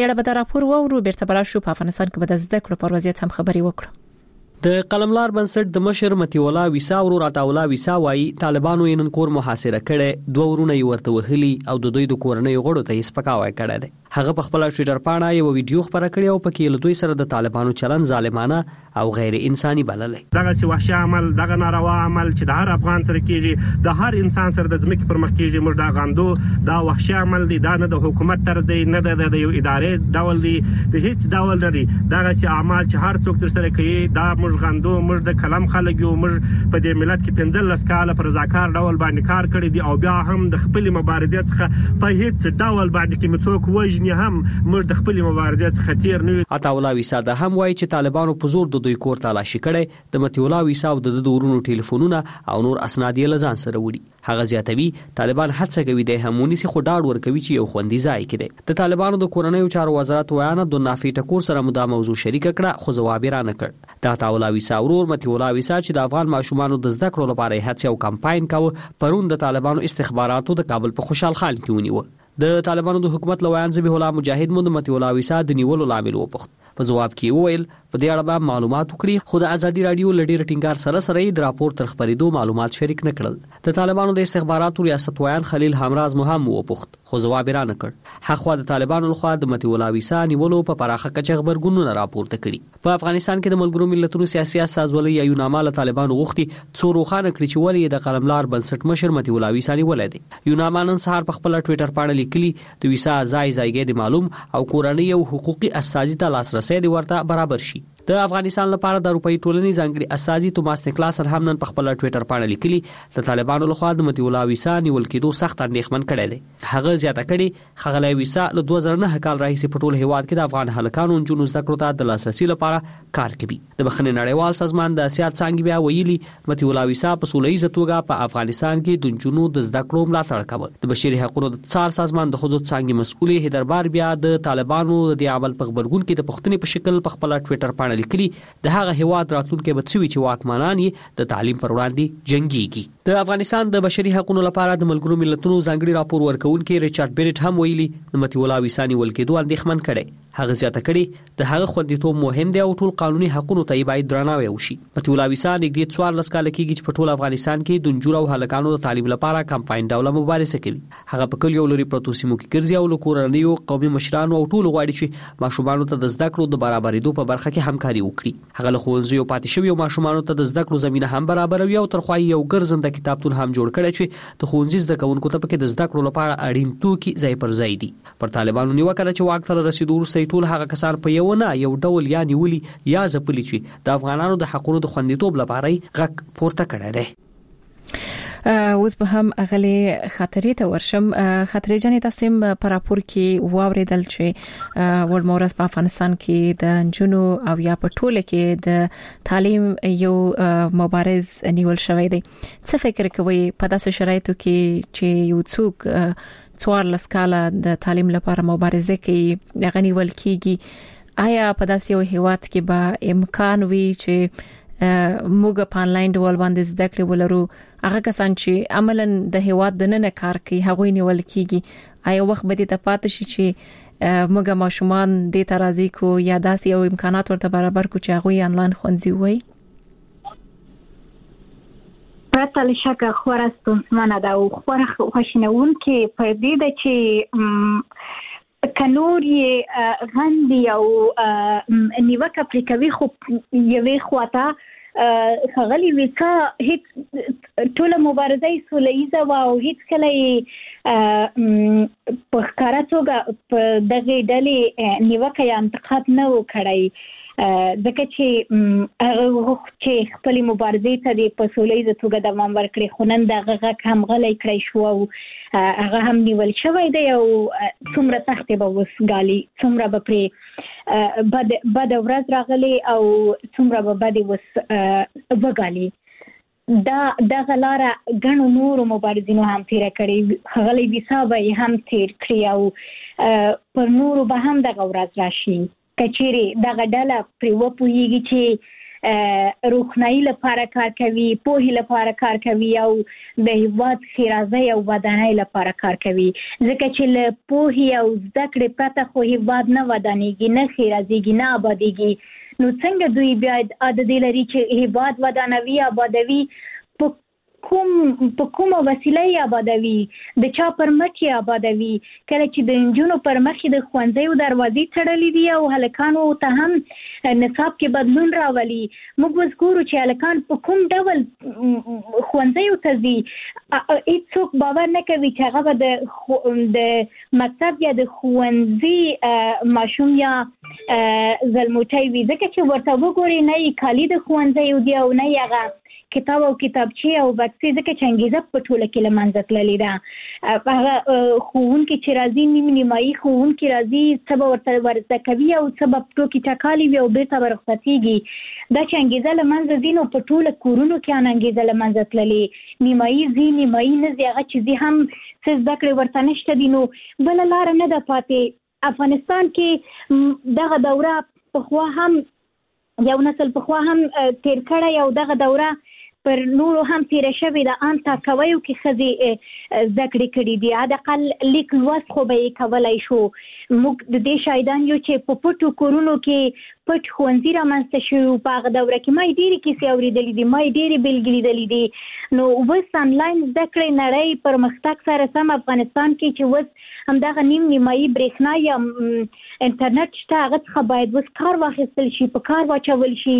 Speaker 3: دې اړه به راپور وورو بیرته براشو په افغانستان کې به د زده کړو پر وضعیت هم خبري وکړو.
Speaker 7: د قلملار بنسټ د مشر متي الله ویسا ورور عطاولا ویسا وایي طالبانو یې نن کور محاصره کړي، دوه ورونه یې ورته وهلي او د دوی د کورنۍ غړو ته یې سپکاوی کړی دی. هغه په خپل ټوئیټر باندې یو ویډیو خبره کړې او پکې له دوی سره د طالبانو چلن ظالمانه او غیر انساني بللې.
Speaker 8: دغه چې وحشي عمل، دغه ناروا عمل چې د هر افغان سره کیږي، د هر انسان سره د ځمکې پر مخ کیږي، موږ دا غندو. دا وحشي عمل دی، دا نه د حکومت تر دی، نه د یو ادارې ډول دی، د هیڅ ډول نه دی. دغه چې اعمال چې هر څوک تر سره کوي دا موږ غندو. موږ د کلم خلک یو، موږ په دې ملت کې 15 کاله پر رضاکار ډول باندې کار کړی دی او بیا هم د خپل مبارزې څخه په هیڅ ډول باندې کې مڅوک وژني هم موږ د خپل مبارزې څخه تیر نه یو.
Speaker 7: عطاولا ویسا د هم وایي چې طالبانو په زور د دوی کور تلاشي کړي، د متي الله ویسا او د دورونو ټلیفونونه او نور اسناد یې لزان سره وړي. هغه زیاتوي طالبان هڅه کوي د همونی سي خډاړ ورکوي چې یو خوندي ځای کړي. د طالبانو د کورنیو چارو وزارت ویان عبدالنافع ټکور سره مدا موضوع شریک کړه خو جواب را نه کړ. د عطاولا ویسا ورور متي الله ویسا چې د افغان ماشومانو د زده کړو لپاره هڅه او کمپاین کاوه، پرون د طالبانو استخباراتو د کابل په خوشحال خان کې ونیو. د طالبانو د حکومت لویان ذبیح الله مجاهد مو د متي الله ویسا د نیولو لامل وپوښت. په جواب کې وویل په دې اړه به معلومات وکړي، خو د ازادي رادیو لډیر ټینګار سره د راپور تر خبرېدو معلومات شریک نه کړل. د طالبانو د استخباراتو ریاست ویان خلیل همراز مهم وپوښت خو جواب را نه کړ. حقوا د طالبانو لخوا د متي الله ویسا نیولو په پراخه کچه خبرګونونه راپورته کړي. په افغانستان کې د ملګرو ملتونو سیاسي استازولۍ یو نامه له طالبانو غوښتي څو روخانه کړي چې ولې د قلملار بنسټ مشر متي الله ویسا نیولای دی. یو نامه نن سهار په خپل ټوئیټر باندې لیکلي د ویسا ځای د معلوم او کورنۍ او حقوقي اساسي ته لاسرسي دی ورته برابر شي. د افغانستان لپاره د اروپאי ټولنې ځانګړي اساسي توماس نیکلاس هم نن په خپل ټوئیټر باندې لیکلي د طالبانو لخوا د متي الله ویسا نیول کېدو سخت اندېښمن کړي دي. هغه زیاته کړي خغلی ویسا له 2009 کال راهیسې په ټول هیواد کې د افغان هلکانو جنونو زده کړو ته د لاسرسي لپاره کار کوي. د بخښنې نړیوال سازمان د سیاست څنګه بیا ویلي متي الله ویسا په سولهییزه توګه په افغانستان کې د جنونو د زده کړو ملاتړ کوي. د بشري حقوقو د څار سازمان د خودت څنګه مسؤل هیدربار بیا د طالبانو د عمل په خبرګون کې د پښتنې په شکل په خپل ټوئیټر باندې لیکلي د هغه هیواد راتلونکي به څوي چې واکمنان یې د تعلیم پر وړاندې جنگيږي. د افغانستان د بشري حقوقو لپاره د ملګرو ملتونو ځانګړي راپور ورکونکي ریچارډ بیرټ هم ویلي د متي الله ویسا نیول کېدو اندېښمن کړي. هغه زیاته کړي د هغه خوندیتوب مهم دی او ټول قانوني حقوقو ته باید درناوی وشي. متي الله ویسا نږدې 14 کال کېږي چې په ټول افغانستان کې د نجونو او هلکانو د تعلیم لپاره کمپاین ډول مبارزه کوي. هغه په کلیو لري پروتو سیمو کې ګرځي او کورنیو قومي مشرانو او ټول غواړي چې ماشومانو ته د زده کړو د برابرېدو په برخه کې همکاري وکړي. هغه له ښوونځیو پاتې شوی ماشومانو ته د زده کړو زمينه هم برابروي او ترخوای یو ګرځنده کتابتون هم جوړ کړی چې د ښوونځي زده کوونکو ته پکې د زده کړو لپاره اړین توکي ځای پر ځای دي. پر طالبانو نیوکه چې واک ته رسیدو وروسته ټول هغه کسان په یو نه یو ډول یا نیولي یا ځپلي چې د افغانانو د حقوقو د خوندیتوب لپاره غږ پورته کړی دی.
Speaker 3: اوس به هم اغلی خاطرې ته ورشم. خاطرې جنې تاسو په راپور کې واوریدل چې ورمورس په افغانستان کې د جنونو او یا په ټوله کې د تعلیم یو مبارز نیول شوی دی. څه فکر کوئ په داسې شرایطو کې چې یو څوک 14 کاله د تعلیم لپاره مبارزه کوي غنیول کیږي؟ آیا په داسې یو هیواد کې به امکان وي چې موږ په انلاین ډول باندې زده کړې ولرو؟ هغه کسان چې عملاً د هیواد د نن کار کوي هغه نیول کیږي. آیا وخت به دې ته پاتې شي چې موږ ماشومان د ترازی کو یا داسې یو امکانات ورته برابر کو چې هغه انلاین ښوونځي وي؟
Speaker 5: پرته له شکه خورا ستونزمنه ده او خورا خواشینونکې پر دې ده چې کنور یې غندي او نیوکه پرې کوي، خو یوې خواته خغلی ویسا هیڅ ټوله مبارزه سولهییزه وه او هیڅ کله یې په ښکاره توګه په دغې ډلې نیوکه یا انتقاد نه و کړی، ځکه چې هغه چې خپل مبارزې ته د په سولهییزه توګه دوام ورکړي، خو نن دغه غږ هم غلی کړی شو او هغه هم نیول شوی دی او څومره سختې به اوس ګالي، څومره به پرې بده ورځ راغلی او څومره به بدې اوس وګالي. دغه لاره ګڼو نورو مبارزینو هم تیره کړې، ښاغلی ویسا به یې هم تیر کړي او پر نورو به هم دغه ورځ راشي که چیرې دغه ډله پرې وپوهېږي چې روغتیايي لپاره کار کوي، پوهې لپاره کار کوي او د هیواد خیرازۍ او ودانۍ لپاره کار کوي. ځکه چې له پوهې او زده کړې پرته خو هیواد نه ودانېږي، نه خیرازېږي، نه آبادېږي. نو څنګه دوی بیا د دې لري چې هیواد ودانوي، آبادوي، په کومه وسیله یې آبادوي، د چا پر مټ یې آبادوي؟ کله چې د نجونو پر مخ د ښوونځیو دروازې تړلې دي او هلکانو ته هم نصاب کې بدلون راولي، موږ اوس ګورو چې هلکان په کوم ډول ښوونځیو ته ځي. هیڅوک باور نه کوي چې هغه به د مکتب یا د ښوونځي ماشوم یا زلموټی وي، ځکه چې ورته وګوري نه یې کالي د ښوونځیو دي او نه یې هغه کتاب او کتابچې او بکسې، ځکه چې انګیزه په ټوله کې له منځه تللې ده. هغه ښوونکي چې راځي نیمایي ښوونکي راځي، څه به ورته ورزده کوي او څه به ټوکې ټکالې وي او بېرته به رخصتېږي. دا چې انګیزه له منځه ځي، نو په ټوله کورونو کې انګیزه له منځه تللې، نیمایي ځي نیمایي نه ځي، هغه چې ځي هم څه زده کړې ورته نشته دي. نو بله لاره نه ده پاتې. افغانستان کې دغه دوره پخوا هم یو نسل پخوا هم تیر کړی او دغه دوره پر نورو هم تیره شوې ده. ان تاکویو کې ښځې زده کړې کړي دي، حداقل لیک لوست خو به یې کولی شو. موږ د دې شاهدان یو چې په پټو کورونو کې پټ ښوونځي رامنځته شوي په هغه دوره کې. ما یې ډېرې کیسې اورېدلې دي، ما یې ډېرې بېلګې لیدلې دي. نو اوس انلاین زده کړې نړۍ پرمختګ سره سم افغانستان کې چې اوس همدغه نیمایي برېښنا یا انټرنټ شته، هغه څخه باید اوس کار واخیستل شي، په کار واچول شي.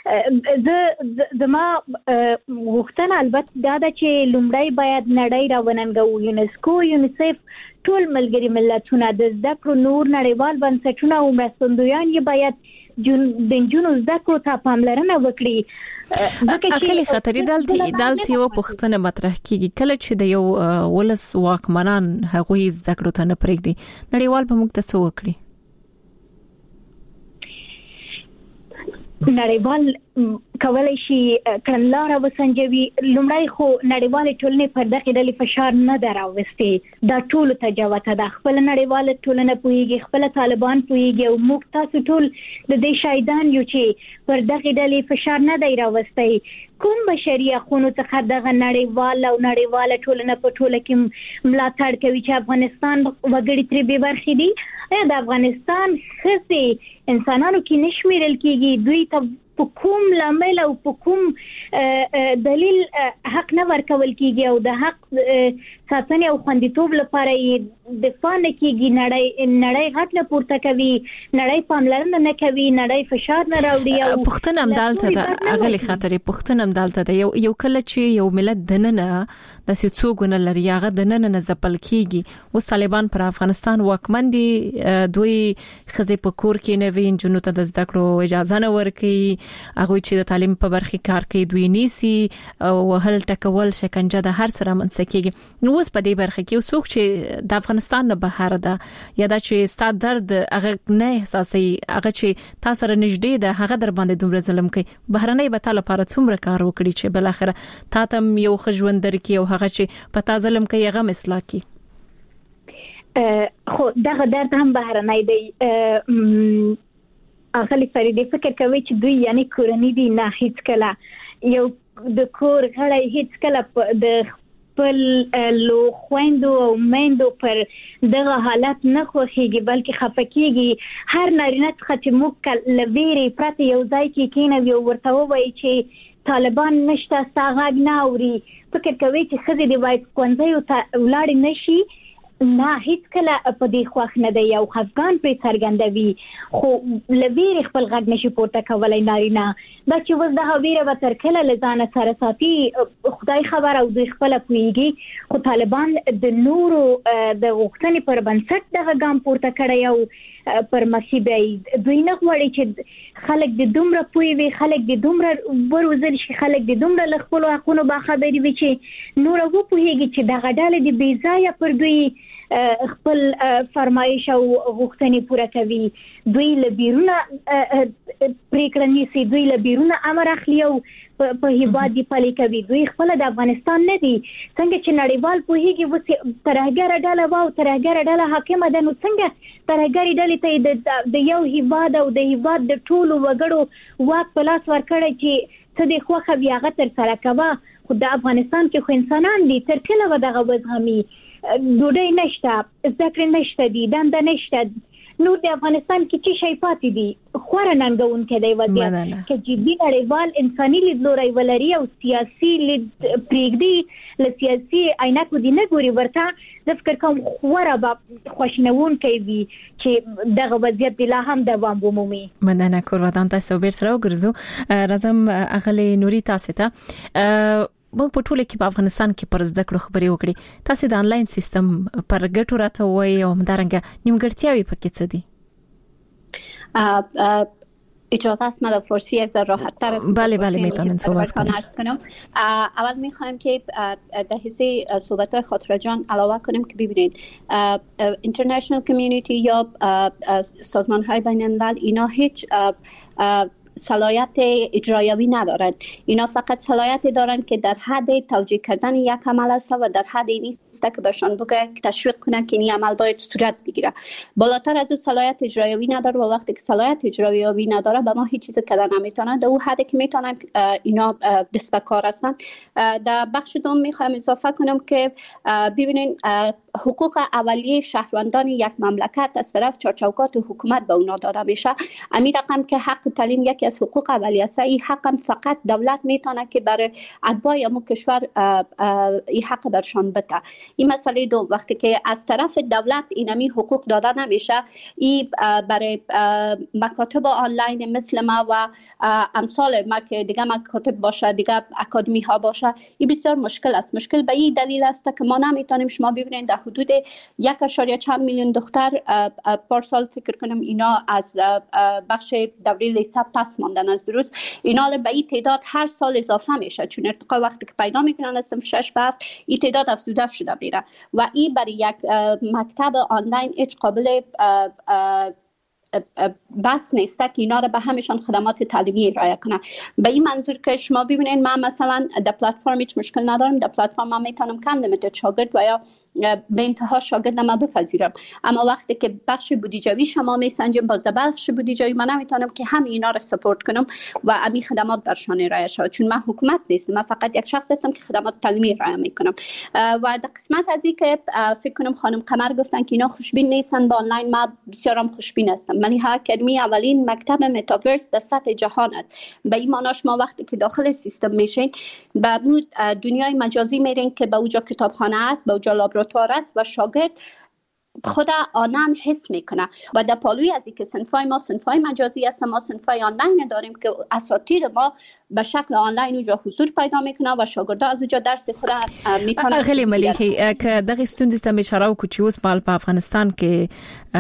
Speaker 5: زما غوښتنه البته دا ده چې لومړی باید نړۍ راوننګو، یونسکو، یونیسف، ټول ملګري ملتونه، د زده کړو نور نړیوال بنسټونه او مرستندویان یې باید د نجونو زده کړو ته پاملرنه وکړي.
Speaker 3: اخلي خطرې دلته یو پوښتنه مطرح کیږي، کله چې د یو ولس واکمنان هغوی زده کړو ته نه پرېږدي، نړیوال به موږ ته څه وکړي؟
Speaker 5: نړیوال کولای شي کړنلاره وسنجوي. لومړی خو نړیوال ټولنې پر دغه ډلې فشار نه دراوستي، دا ټول ته جوته ده. خپل نړیوال ټولنه پويږي، خپل طالبان پويږي او موږ تاسو ټول د دې شاهدان یو چې پر دغه ډلې فشار نه دی راوستي. کوم بشري حقوقو څخه دغه نړیوال ټولنه په ټوله کې ملاتړ کوي چې افغانستان وګړي ترې بې برخې دي؟ د افغانستان ښځې انسانانو کې نشمیرل کېږي، دوی ته په کوم لامل او په کوم دلیل حق نه ورکول کېږي او د حق ساتنې او خوندیتوب لپاره یې دفاع نه کېږي. نړۍ غټ نه پورته کوي، نړۍ پاملرنه نه کوي، نړۍ فشار نه راوړي. او
Speaker 3: پښتون هم دالته ده اغلی خاطرې پښتون هم دالته ده یو کله چې یو ملت دننه د سڅوګونه لري هغه دننه نه ځپل کېږي. اوس طالبان پر افغانستان واکمن دي، دوی خزې په کور کې نه وین جنو ته د زده کړو اجازه نه ورکړي، هغه چې د تعلیم په برخه کار کوي دوی نیسی او هل ټکول شکنجه د هر سره منځ کېږي. نو اوس په دې برخه کې څوک چې د افغانستان نه بهر ده یا د چې ستاد درد هغه نه احساسي، هغه چې تاسو سره نږدې ده، هغه در باندې دومره ظلم کوي، بهرنۍ به تعالی لپاره څومره کار وکړي چې بل اخر تاسو یو خجوند درکې او هغه چې په تاسو ظلم کوي هغه مسلا کی.
Speaker 5: خو دغه درد هم بهرنۍ دی. اخلي فريدي فکر کوي چې دوی یعنی کورنۍ دي، نه هیڅ کله یو د کور غړی هیڅ کله د خپل لو خويندو او میندو پر دغه حالت نه خوښيږي بلکې خفقېږي. هر نارینه څخه چې موږ لویری پرته یو ځای کې کېنوي او ورته وایي چې طالبان نشته ساغاګ نه اوري، فکر کوي چې خزې دی باید کونځي او ولاړ نشي. نه هیڅ کله په دې خوښ نه دی او خفقان پر څرګندوي، خو لویری خپل غږ نشي پورته کولای نارینه. دا چې وز د هویره و تر کله لزانه سره ساتي خدای خبر او دوی خپل پويږي. خو طالبان د نورو د غوښتنې پر بنسټ دغه ګام پورته کړی او پر مصیبه دوی نه غواړي چې خلک د دومره پوي وي، خلک د دومره وروزل شي، خلک د دومره لخپل حقونو باخبري وي چې نور وو پويږي چې دغه ډله د بیځایه پر دوی خپل فرمایش او غوښتنې پوره کوي. دوی له بیرونه پریکړه نیسي، دوی له بیرونه امر اخلي او په هیواد دی پلي کوي. دوی خپل د افغانستان نه دي. څنګه چې نړیوال پوهیږي و ترهګر ډله واو ترهګر ډله حاکم ده، نو څنګه ترهګر ډلې ته د یو هیواد او د هیواد د ټولو وګړو واک په لاس ورکړي چې څه د خوخه بیاغه تر سره کوي. خو د افغانستان کې خو انسانان دي، تر کله و دغه وزغمي، ډوډۍ نشته، زده کړې نشته دي، دنده نشته. نو د افغانستان کې چې شي پاتې دي خورا ننګون کې دی وضعیت کې جدي نړیوال انساني لیدلوري ولري او سیاسي لید پریږدي له سیاسي عینکو دی نه ګوري. ورته د فکر کوم خورا به خوشنون کوي چې دغه وضعیت لا هم دوام ومومي.
Speaker 3: مننه کوردان تاسو بیر سره وګرځو. راځم اغلی نوري تاسو ته موږ په ټوله کې په افغانستان کې پر زده کړو خبرې وکړې. تاسو د انلاین سیستم پر ګټو راته وایي او همدارنګه نیمګړتیاوې پکې څه دي؟
Speaker 4: اجازه است من فارسی یک ذره راحت تر است.
Speaker 3: بله میتونین صحبت
Speaker 4: کنم. اول میخوایم که در حصه صحبت های خاطره جان علاوه کنیم که ببینید اینترنشنال کمیونیتی یا سازمان های بین الملل اینا هیچ صلاحیت اجرایی ندارند. اینا فقط صلاحیت دارند که در حد توجیه کردن یک عمل است و در حد نیست که بهشان بگه تشویق کنه که این عمل باید صورت بگیره. بالاتر از اون صلاحیت اجرایی نداره و وقتی که صلاحیت اجرایی نداره به ما هیچ چیز کردن نمیتونه. در اون حدی که میتونن اینا دست به کار هستن. در بخش دوم میخوایم اضافه کنم که ببینین حقوق اولیه شهروندان یک مملکت از طرف چارچوبات حکومت به اونا داده میشه. امیر رقم که حق تعلیم یکی از حقوق اولیه است، این حق هم فقط دولت میتونه که برای اتباع امو کشور این حق برشان بده. این مسئله دو، وقتی که از طرف دولت اینمی حقوق داده نمیشه، این برای مکاتب آنلاین مثل ما و امثال ما که دیگه مکاتب باشه، دیگه اکادمی ها باشه، این بسیار مشکل است. مشکل به این دلیل است که ما نمیتونیم، شما ببینید در حدود 1.4 میلیون دختر پارسال فکر کنم اینا از بخش دوره لیسه پس ماندن از دروس، اینا به این تعداد هر سال اضافه میشه، چون ارتقا وقتی که پیدا میکنن از 6 به 7 این تعداد افزوده شده میره و این برای یک مکتب آنلاین هیچ قابل بس نیست که اینا رو به همشان خدمات تعلیمی ارائه کنه. به این منظور که شما ببینید من مثلا در پلتفرم هیچ مشکل ندارم، در پلتفرم من میتونم کم لیمیتد شاگرد و یا به انتها شاگرد ما بپذیرم، اما وقتی که بخش بودجوی شما میسنجیم باز بخش بودجوی من نمیتونم که هم اینا رو سپورت کنم و امی خدمات برشان ارائه شود، چون من حکومت نیستم، من فقط یک شخص هستم که خدمات تعلیمی ارائه میکنم. و در قسمت از این که فکر کنم خانم قمر گفتن که اینا خوشبین نیستن با آنلاین، ما بسیارم خوشبین هستم. ملیحه اکادمی اولین مکتب متاورس در سطح جهان است. به این معنی شما وقتی که داخل سیستم میشین به دنیای مجازی میرین که به اونجا کتابخانه است، به اونجا لابراتوار است و شاگرد خود آنان حس میکنه و در پالوی از اینکه صنفای ما صنفای مجازی است، ما صنفای آنلاین داریم که اساتید ما به شکل آنلاین اونجا حضور پیدا میکنه و شاگردا از اونجا درس خود میکنه.
Speaker 3: خیلی ملیحه که دغه ستوندې ته اشاره وکړو چې اوس په افغانستان کې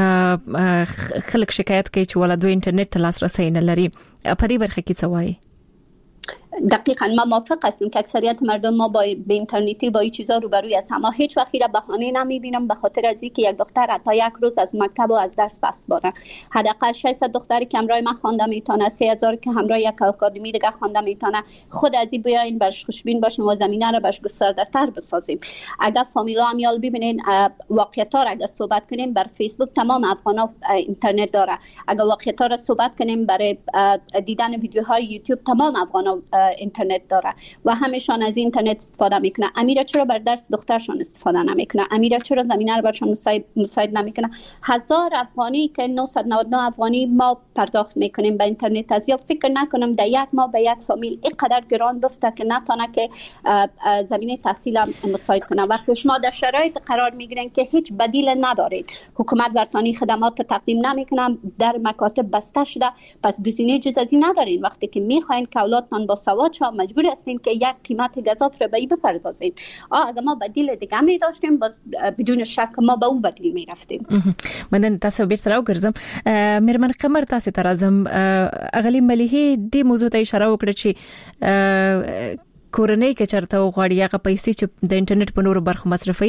Speaker 3: خلک شکایت کوي چې ولادو اینټرنیټ ته لاسرسي نه لري، په دې برخه کې څه وایي؟
Speaker 4: دقیقاً ما موافق هستیم که اکثریت مردم ما با به اینترنتی با این چیزا روبروی هستیم، اما هیچ وقتی را بهانه نمیبینم به خاطر از اینکه یک دختر حتی یک روز از مکتب و از درس پس باره. حداقل 600 دختری که همراه من خوانده میتونه، 3000 که همراه یک اکادمی دیگه خوانده میتونه، خود از این بیاین برش خوشبین باشیم و زمینه را برش گسترده‌تر بسازیم. اگر فامیلا هم یال ببینین واقعیت‌ها را اگر صحبت کنیم بر فیسبوک تمام افغانا اینترنت داره، اگر واقعیت‌ها را صحبت کنیم برای دیدن ویدیوهای یوتیوب تمام افغانا اینترنت داره و همشان از اینترنت استفاده میکنه. امیره چرا بر درس دخترشان استفاده نمیکنه؟ امیره چرا زمینه رو برشان مساعد نمیکنه؟ 1000 افغانی که 999 افغانی ما پرداخت میکنیم به اینترنت، از یا فکر نکنم در یک ماه به یک فامیل اینقدر گران بفته که نتونه که زمینه تحصیل مساعد کنه. وقتی شما در شرایط قرار میگیرین که هیچ بدیل ندارید، حکومت برتانی خدمات تقدیم نمیکنه، در مکاتب بسته شده، پس گزینه جز از این ندارین. وقتی که میخواین که اولادتان با سواد شما مجبور هستین که یک قیمت گزاف رو به این بپردازین. اگه ما بدیل دیگه می داشتیم باز بدون شک ما به اون بدیل می رفتیم.
Speaker 3: من تاسو بیرته راوګرځم. میرمن قمر تاسو ته راځم. اغلی ملیحه د موضوع ته اشاره وکړه چې کورنۍ کې چرته غواړي هغه پیسې چې د انټرنیټ په نورو برخو مصرفي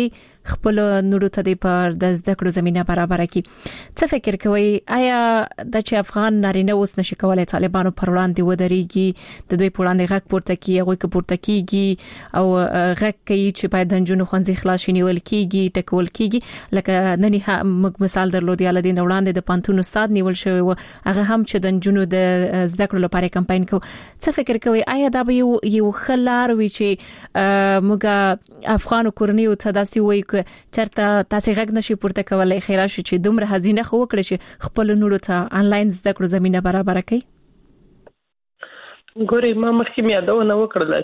Speaker 3: خپل نورو ته د زده کړو زمينه برابر کړي. څه فکر کوي آیا د چې افغان نارینه اوس نشي کولای طالبانو پر وړاندې ودرېږي د دوی پر وړاندې غږ پورته کړي هغه کې پورته کیږي او غږ کوي چې باید د جنونو خوندې خلاص نیول کیږي ټکول کیږي لکه نن موږ مثال درلود یاله دین وړاندې د پانتون استاد نیول شوی و هغه هم چې د جنونو د زده کړو لپاره کمپاین کو. څه فکر کوي آیا دا به یو خلار وي چې موږ افغان کورنۍ ته داسې وایي چې چرته تاسو غږ نشي پورته کولای خیره شي چې دومره هزینه خو وکړي چې خپل نورو ته انلاین زده کړو زمينه برابر کړي.
Speaker 6: ګوري ما مخکې یادونه وکړه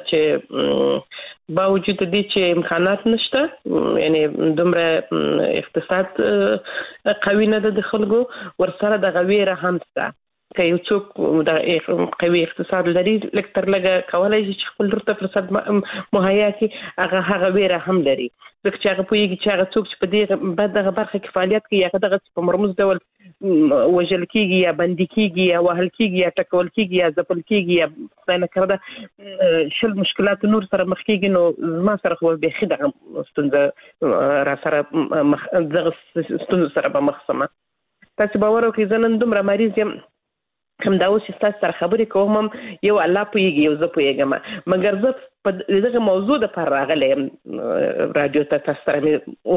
Speaker 6: چې باوجود دې چې امکانات نشته یعنی دومره اقتصاد قوي نه ده د خلکو ورسره د غویره هم شته که یو څوک د قوي اقتصاد لري لکتر لګه کولای شي چې خپل ورته فرصت مهیا کړي هغه ویره هم لري ځکه چې هغه پوهیږي چې هغه څوک چې په دې بعد د برخه کې فعالیت کوي هغه دغه په مرموز ډول وژل کیږي یا بندي کیږي یا وهل کیږي یا ټکول کیږي یا ځپل کیږي یا څنګه کړه شل مشکلات نور سره مخ کیږي نو ما سره خو به خې دغه ستونزه را سره دغه ستونزه سره به مخ سم تاسو باور وکړئ زنن دومره مریض یم هم دا اوس تاسو سره خبرې کوم یو الله پوهیږي یو زه پوهیږم مګر زه په دغه موضوع د پر راغلم رادیو ته تاسو سره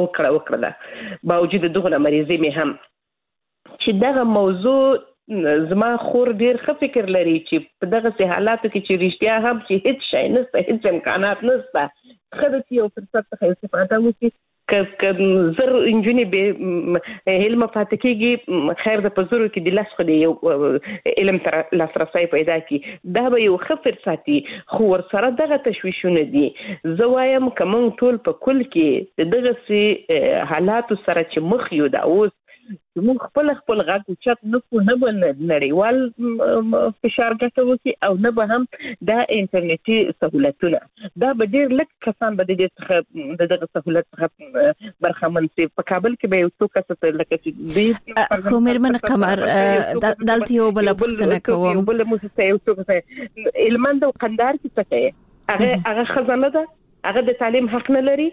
Speaker 6: وکړه باوجود دغه مریضي مې هم چې دغه موضوع زما خور ډیر ښه فکر لري چې په دغه حالاتو کې چې رښتیا هم چې هیڅ شي نشته هیڅ امکانات نشته خدای یو فرصت څخه استفاده وکړي که زر انجونی به علم فاتکیږي خیر د پزورو کې د لاس خو دی یو علم تر لاسرسي پیدا کی دا به یو خفر ساتي خو ور سره دغه تشویشونه دي زوایم کوم ټول په کل کې دغه سي حالات سره چې مخ یو دا اوس موږ خپل غږ چت نه کو نه بل نړیوال فشار ګټو کی او نه به هم د انټرنیټي سہولتونه دا به ډیر لږ کسان به د دغه سہولت څخه برخمن شي په کابل کې به یو څو کس لکه چې
Speaker 3: خو مېرمن قمر دلته یو بل پوښتنه کوم
Speaker 6: بل موسسه یو څو علمند او قندار کې څه کوي هغه خزانه ده هغه د تعلیم حق نه لري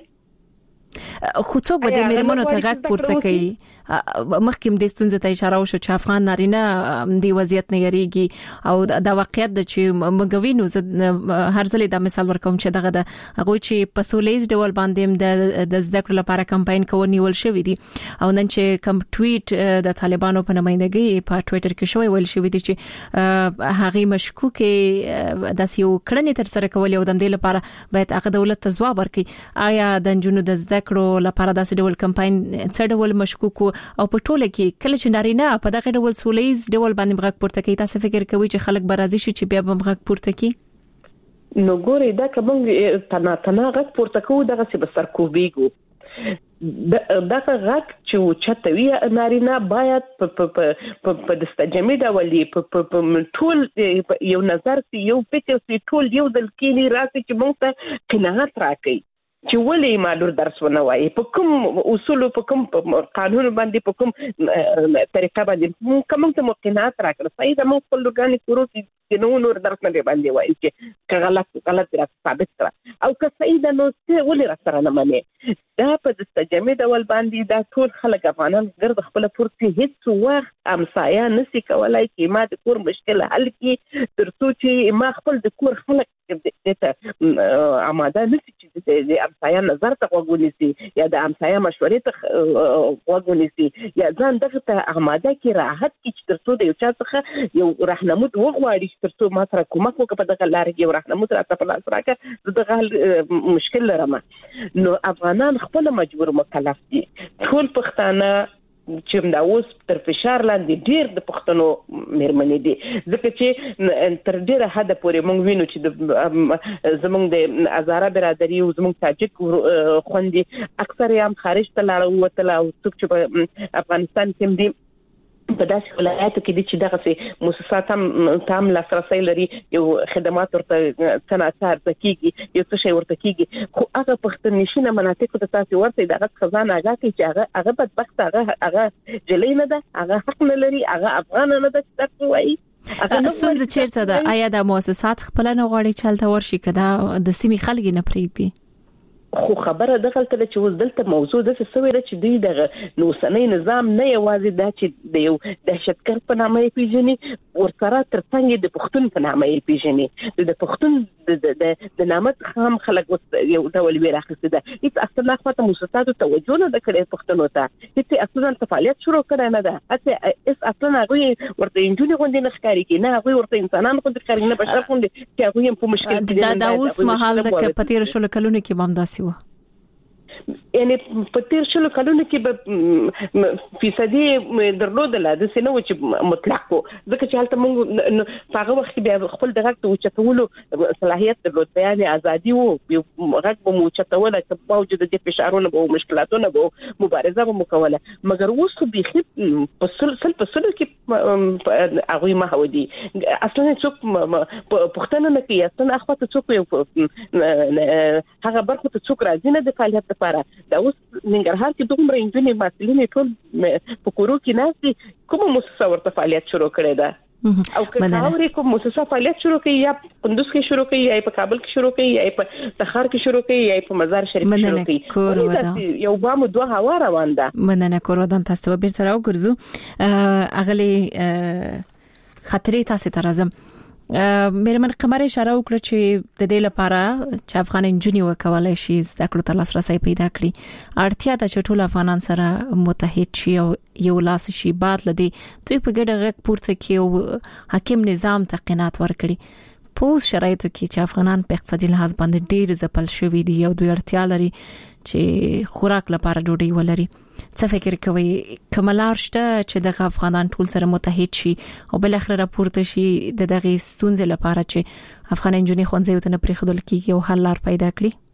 Speaker 3: خو څوک به د مېرمنو ته غږ پورته کوي مخکې د ستونزې ته اشاره وشو چې افغان نارینه د وضعیت نه یریږي او دا واقعیت د چې مګوینو هر ځلې د مثال ورکوم چې دغه د هغه چې په سولېز ډول باندې د زده کړو لپاره کمپاین کوونیول شوې دي او نن چې کوم ټویټ د طالبانو په نمائندګۍ په ټویټر کې شوی ویل شوی دي چې هغه مشکوکه د سیو کړنې تر سره کول او د دې لپاره باید هغه دولت ته ځواب ورکړي آیا د جنونو د زده کړو لپاره داسې ډول کمپاین څه ډول مشکوک او په ټوله کې کله چې نارینه په دغه ډول سولېز ډول باندې غږ پورته کوي تاسو فکر کوئ چې خلک به راضي شي چې بیا به غږ پورته کوي
Speaker 6: نو ګوري دا کوم تنا غږ پورته کوو دغه څه به سرکوبيګو دغه غږ چې چتوي نارینه باید په دستجمې ډول په ټول یو نظر یو فکر ټول یو د کینی راسي چې موږ ته قناعت راکړي چې ولې معلوم درس ونه وایي په کوم اصول په کوم قانون باندې په کوم طریقه باندې کوم ته مقننات راکړه صحیح ده موږ خپل لګانې کورو چې نور درس نه باندې وایي چې غلط را ثابت کړه او که صحیح ده نو څه ولې را سره نه مني دا په دستجمې ډول باندې دا ټول خلک افغانان ګرد خپل فرصت هیڅ وخت امسایا نسی کولای چې ما د کور مشکل حل کړي ترڅو چې ما خپل د کور خلک دته آماده نسی چې د امسایا نظر ته وګونیسي یا د امسایا مشورې ته وګونیسي یا ځان دغه ته آماده کې راحت کې چې ترڅو د یو چا څخه یو راهنمود وغواړي ترڅو ما سره کومک وکړي په دغه لار کې یو راهنمود راته په لاس راکړي دغه مشکل لرم نو افغانان خپل مجبور مکلف دي ټول پښتانه چې دا اوس تر فشار لاندې ډیر د پښتنو مېرمنې دي ځکه چې تر ډیره حد پورې موږ وینو چې زموږ د هزاره برادری او زموږ تاجک خوندې اکثر یې هم خارج ته لاړ وتل او څوک چې په افغانستان کې دي په داسې ولایاتو کې دي چې دغه مؤسسات هم تام لاسرسي لري یو خدمات ورته صنعتار کېږي یو څه شی ورته کېږي خو هغه پښتنشینه مناطق ته تاسو ورته دغه خزانه هغه چې هغه بدبخت هغه جلې نه ده هغه حق نه لري هغه افغان نه ده تاسو وایي
Speaker 3: څنګه چیرته ده آیا د مؤسسات خپل نه غواړي چلته ورشي کدا د سیمې خلک نه پریږدي
Speaker 6: خو خبره دغه ته چې اوس دلته موضوع د څه ویل چې دوی دغه نو سنې نظام نه یوازې دا چې د یو دهشتګر په نامه یې پیژني ورسره ترڅنګ د پښتون په نامه یې پیژني د پښتون د نامه هم خلک یو ډول ویل اخیسته ده هیڅ اصلا خاطر موسساتو توجه نه کړي پښتنو ته هیڅ اصلا فعالیت شروع کړي نه ده اصلا هغه ورته انجونی غونډې نه ښکاری کی نه هغه ورته انسانانو غونډې ښکاری نه بشر غونډې چې هغه په مشکل
Speaker 3: دي دا اوس مهال د کپتیر شول کلونه کې بامداسي و
Speaker 6: یعنی په تیر شلو کلونو کې به فیصدي درلودل د سينو چې مطلق ځکه چې حالت موږ هغه وخت بیا خپل دغه ته چتولو صلاحيت درلود بیان ازادي وو غږ به مو چتوله چې موجوده د فشارونو او مشکلاتونو به مبارزه به مکوله مګر اوس به په سل کې هغه ما هودي اصلا څوک پښتنه نه کوي اصلا اخوته څوک هغه برخه ته څوک راځي نه د فعالیت لپاره دا اوس ننګرهار کې دومره انجونی مسلې ټول په کورو کې ناسي کومه مؤسسه ورته فعالیت شروع کړې ده او کله کوم مؤسسه فعالیت شروع کوي یا قندوز کې شروع کوي یا په کابل کې شروع کوي یا په تخار کې شروع کوي یا په مزار شریف شروع کوي یو بام دوه هوا روان ده
Speaker 3: مننه کور ودان تاسو به تر راوګرځو اغلی خطرې تاسو ته راځم مېرمن قمر اشاره وکړه چې د دې لپاره چې افغان انجونی وکولای شي زده کړو ته لاسرسي پیدا کړي اړتیا ده چې ټول افغانان سره متحد شي او یو لاس شي بعد لدی دوی په ګډه غږ پورته کوي او حاکم نظام ته قناعت ورکړي په شرایطو کې چې افغانان په اقتصادي لحاظ باندې ډېر ځپل شوي دي او دوی اړتیا لري چې خوراک لپاره ډوډۍ ولري څه فکر کوي کملار شته چې د افغانان ټول سره متحد شي او بل اخر راپورته شي دغه ستونزې لپاره چې افغان انجونی خوندزي وته نه پریخدل کیږي او حل لار پیدا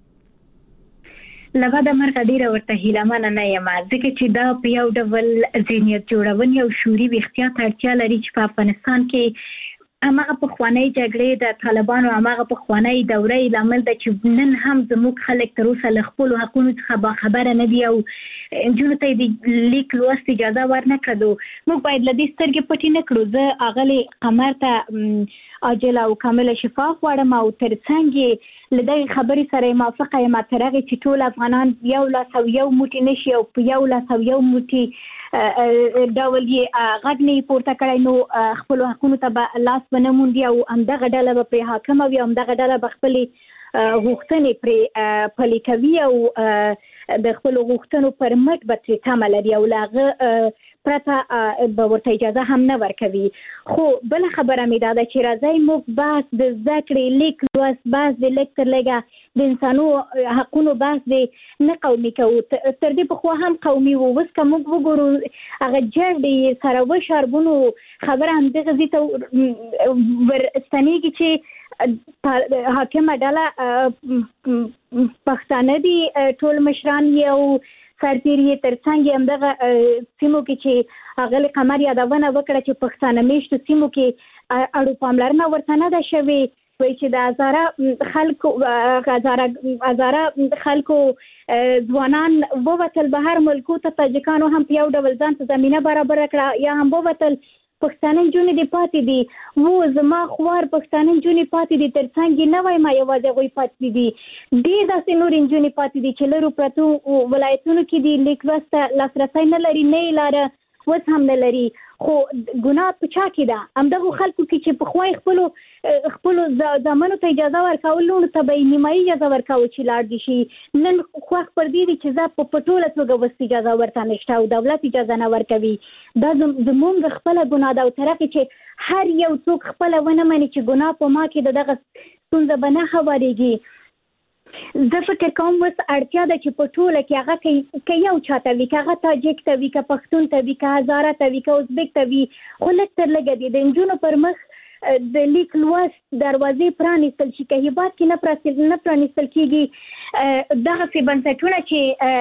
Speaker 3: کړي
Speaker 5: لغه د مرګ ډیره ورته هیلمانه نه یم ځکه چې دا په یو ډول ذهنیت جوړونې او شعوري احتیاط اړتیا لري چې په افغانستان کې امغه په خوانی جګړې د طالبانو امغه په خوانی دورې لامل د چې نن هم زموږ خلک تر اوسه له خپل حقوقو څخه خبره نه دی او جنو ته د لیک لوست اجازه ورنکړو موږ باید لدې سترګې پټې نه کړو زه اغلی قمر ته عاجل او کامل شفاف وړم او ترڅنګ لدې خبرې سره موافقه یم ترغه چې ټول افغانان یو لاس او یو موټی نشي او په یو لاس او یو موټی ډول یې غږ نه پورته کړای نو خپل حقوقو ته لاس بنموندي او همدغه ډله به پر حاکم او همدغه ډله به خپل غوښتنې پر پلي کوي او د خپل غوښتنو پر مټ به ترې تمه لري او لاغه پرته به ورته اجازه هم نه ورکوي خو بل خبره مې دا ده چې راځي موږ بحث د ذکر لیک لوست بحث د لیک تر لګه د انسانو حقوقو بحث د نه قومي کو تر دې په خو هم قومي وو وس کوم وګورو هغه جړې سره و شربونو خبره هم دغه زی ته ورستنیږي چې حاکم ډاله پښتانه دي ټول مشران یو سرتیری ترڅنګ هم دغه سیمو کې چې هغه قمر یادونه وکړه چې پښتانه میشت سیمو کې اړو پاملرنه ورته نه ده شوی وای چې د هزاره خلکو ځوانان ووتل بهر ملکو ته تاجکانو هم په یو ډول ځان ته زمينه برابر کړه یا هم ووتل پښتانه جونې دی پاتې دي وو زما خوار پښتانه جونې پاتې دي ترڅنګ نه وای ما یوازې غوي پاتې دي ډېر داسې نور جونې پاتې دي چې لرو پرتو ولایتونو کې دي لیک واسطه لاسرسي نه لري نه لاره وس هم نه لري خو ګناه په چا کې ده همدغه خلکو کې چې په خوای خپل ځمانو ته اجازه ورکول نو ته به نیمایي اجازه ورکاو چې لاړ دي شي نن خو خبر دي چې زه په پټوله توګه وست اجازه ورته نشته او دولت اجازه نه ورکوي دا زموږ خپل ګناه ده او ترخه چې هر یو څوک خپل ونه مني چې ګناه په ما کې دغه څنګه بنه خبرېږي زه فکر کوم وس اړتیا ده چې په ټوله کې هغه کې یو چاته وی هغه تاجک ته وی که پښتون ته وی که هزاره ته وی که ازبک ته وی خو لکه لګه دي د انجونو پر مخ د لیک لوست دروازې پرانیستل شي که هیبات کې نه پرانیستل کېږي دغه څه بنسټونه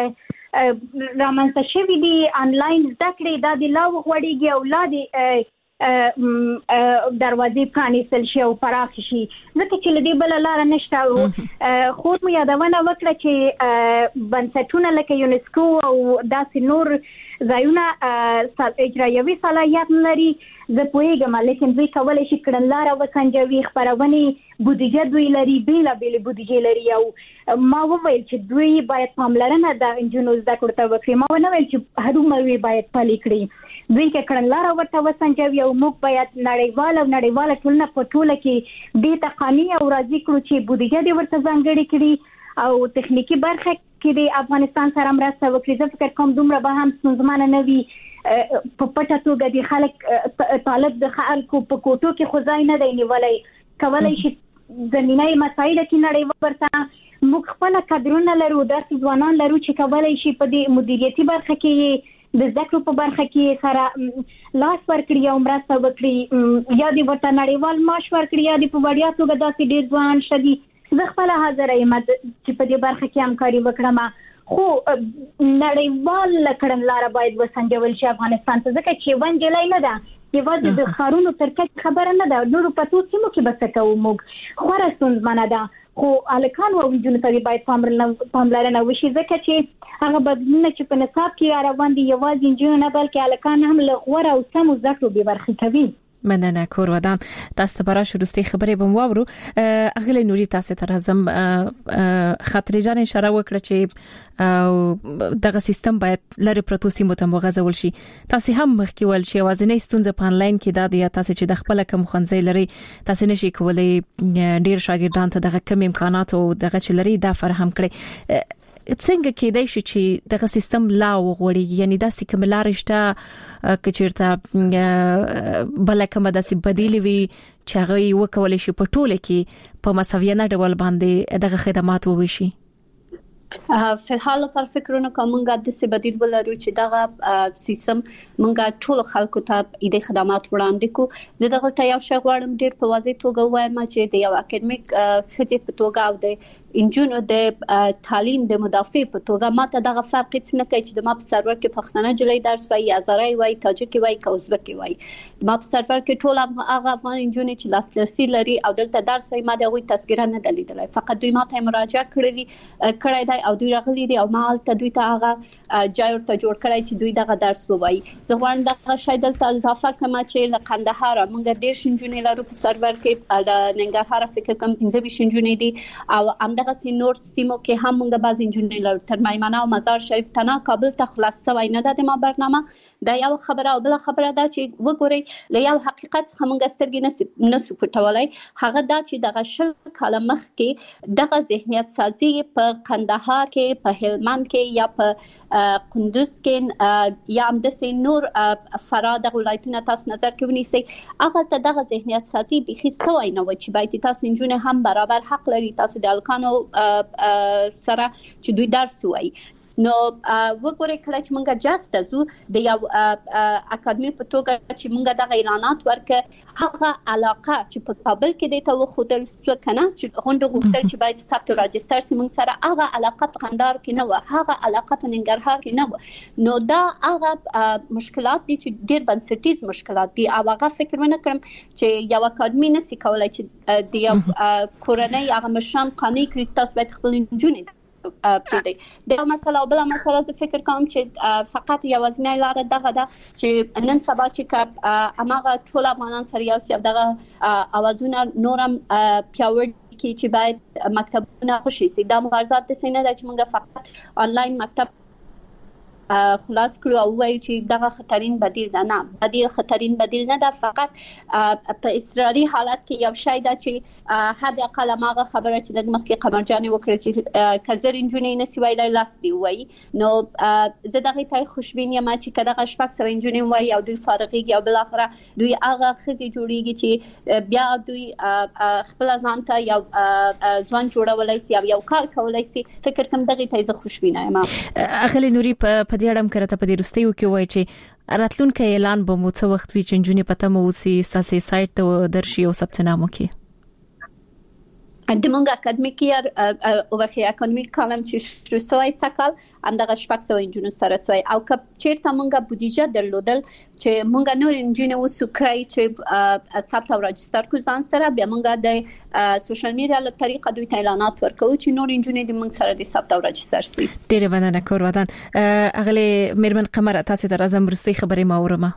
Speaker 5: چې رامنځته شوي دي انلاین زده کړې دا د لا وغوړېږي او لا د دروازې پرانیستل شي او پراخ شي ځکه چې لدی بل لار نشته خو مو یادونه وکړه چې بنسټونه لکه یونسکو او داسې نور ځایونه اجرایوي صلاحیت لري زه پوهیږم لیکن دوی کولای شي کړنلاره وسنجوي خبرونه بودیجه دوی لري بیل بودیجه لري او ما وویل چې دوی باید پاملرنه د انجونو زده کړو ته وکړي ما نه ویل چې هروموي باید پلي کړي دوی کې کړنلاره ورته وسنجوي او موږ باید نړیواله ټولنه په ټوله کې د تقنینی او راځي کړو چې بودیجه دې ورته ځانګړي کړي او تخنیکی برخه کې د افغانستان سره مرسته وکړي زه فکر کوم دومره به هم ستونزمانه نه وي په پټه توګه د خلک طالب د خلکو په کوټو کې خوځای نه دی نیولای کولای شي زمینای مسایل کې نړیوال ورته موږ خپل کادرونه لرو داسې ځوانان لرو چې کولای شي په دې مدیریتي برخه کې د ذکر په برخه کې سره لاس ورکړي او مرسته وکړي یا د ورته نړیوال معاش ورکړي یا د په وړیا توګه داسې ډیر ځوان شدي زه خپل حاضر یم چې په دې برخه کې همکاري وکړم خو نړیوال کړنلاره باید وسنجول شي افغانستان ته ځکه چې ونجلای نه ده یوازې د خارونو ترکه خبره نه ده نور په توڅ سیمو کې بس کوو موږ خورا ستونزمنه ده خو الکان او جنونو ته باید پاملرنه وشي ځکه چې هغه بدلونه چې په نصاب کې روان دي یوازې جنونو نه بلکې الکان هم له غوړ او سمو زکو به برخه کوي
Speaker 3: مننه کور ودان تاسو ته برا شروستي خبرې بم واورو اغلی نوري تاسو ته راځم خاطر جان اشاره وکړه چې دغه سیستم باید لری پروتو سیمو ته مغزول شي تاسو هم مخکې ول شي وازنې ستونزه په انلاین کې دا دی تاسو چې د خپل کوم خنځي لري تاسو نشي کولای ډیر شاګردان ته دغه کم امکانات او دغه چې لري دا فراهم کړي څنګه کېدای شي چې دغه سیستم لا وغوړي یعنی دا سکملارشته کچیرته بل کومه داسې بدیل وي چې هغه وکول شي په ټوله کې په مساویانه ډول باندې دغه خدمات ووشي
Speaker 4: فلحال پر فکرونه کومه د څه بدیل ولرو چې دغه سیستم مونږه ټول خلکو ته د خدمات وړاندې کو زه دغه ته یو شی غواړم ډیر په واضح توګه وایم چې د یو اکیډمیک خدي په توګه او د انجونو د تعلیم د مدافع په توګه ماته دغه فرق هیڅ نه کوي چې د ما په سرور کې پښتنه جلې درس وایي ازرای وایي تاجکي وایي کوزبکی وایي ما په سرور کې ټول هغه افغان انجونې چې لاسرسي لري او دلته درس وایي ما دغه تذکره نه دلیدلای فقط دوی ماته مراجعه کړې دی او دوی راغلي دي او مال ته دوی ته هغه جای ورته جوړ کړی چې دوی دغه درس ووایي زه غواړم دغه شی دلته اضافه کړم چې له قندهار موږ ډېر شنجونې لرو په سرور کې د ننګرهار فکر کوم 15 شنجونې دي او دغه سینور سیمو کې هم موږ بعض انجونې لرو تر میمنه او مزار شریف تنه کابل ته خلاص شوی نه ده ما برنامه دا یو خبره او بل خبره ده چې وګورئ له یو حقیقت څخه موږ سترګې نسو پټولای هغه دا چې دغه شل کاله مخکې دغه ذهنیت سازي په قندهار کې په هلمند کې یا په قندوز کې یا هم د نور فراد ولایتونو تاسو نظر کې ونیسئ هغه ته دغه ذهنیت سازي بيخي سوی نه و چې باید تاسو انجونه هم برابر حق لري تاسو د الکانو سره چې دوی درس وایي نو وګورئ کله چې مونږه جست دزو د یو اکاډمي په توګه چې مونږه د اعلانات ورکه هغه علاقه چې په کابل کې د تو خودل سکنه چې غونډه غوښتل چې باید ثبت راجستر سیمون سره هغه علاقه په قندهار کې نه و هغه علاقه په ننګرهار کې نه و نو دا هغه مشکلات دي چې ډېر بنسټیز مشکلات دي او هغه فکر ونه کړم چې یو اکاډمي نسی کولای چې د یو کورنۍ هغه مشان قانوني کړي تاسو باید خپل جونې پدې دا مسله او بل مسله زه فکر کوم چې فقط یوازینی لار دغه ده چې نن سبا چې اماغه ټول افغانان سره یو څه دغه اوازونه نورم پیاوړ کی چې باید مکتبونه خوشي سي دا مبارزات د سینه د چې موږ فقط آنلاین مکتب خلاص کړو او وایي چې دغه خطرین بدیل نه خطرین بدیل نه ده فقط په اضطراري حالت کې یو شی ده چې حد اقل ماغه خبره چې د مخکې قمرجانې وکړه چې کزر انجونې نسی ویلای لاس دی وایي نو زه دغه ته خوشبین یم چې کداغه شپږ سره انجونې وایي او دوی فارغيږي او بل اخره دوی هغه خزي جوړیږي چې بیا دوی خپل ځان ته یو ځوان جوړولای شي او یو کار کولای شي فکر کوم دغه ته زه خوشبینه یم
Speaker 3: اخلي نوري په دې اړه کرته په دې رستیو کې وایي چې راتلونکي اعلان به مو څه وخت وی چنجونی پته مو سي ستاسو سایت ته درشي او ثبت نامو کې
Speaker 4: د مونږ اکیډمیک یار او وخت اکیډمیک کالم چې شروع شوی سکل همدغه شپږ سو انجینر سره سوی او کپ چیرته مونږه بودیجه درلودل چې مونږه نور انجینر وسکرای چې ثبت او راجستر کو ځان سره بیا مونږه د سوشل میډیا له طریقه دوی اعلانات ورکو چې نور انجینر د مونږ سره د ثبت او راجستر سي.
Speaker 3: ډیره مننه کور ودان. اغلی میرمن قمر تاسو ته راځم رستي خبرې ما ورمه.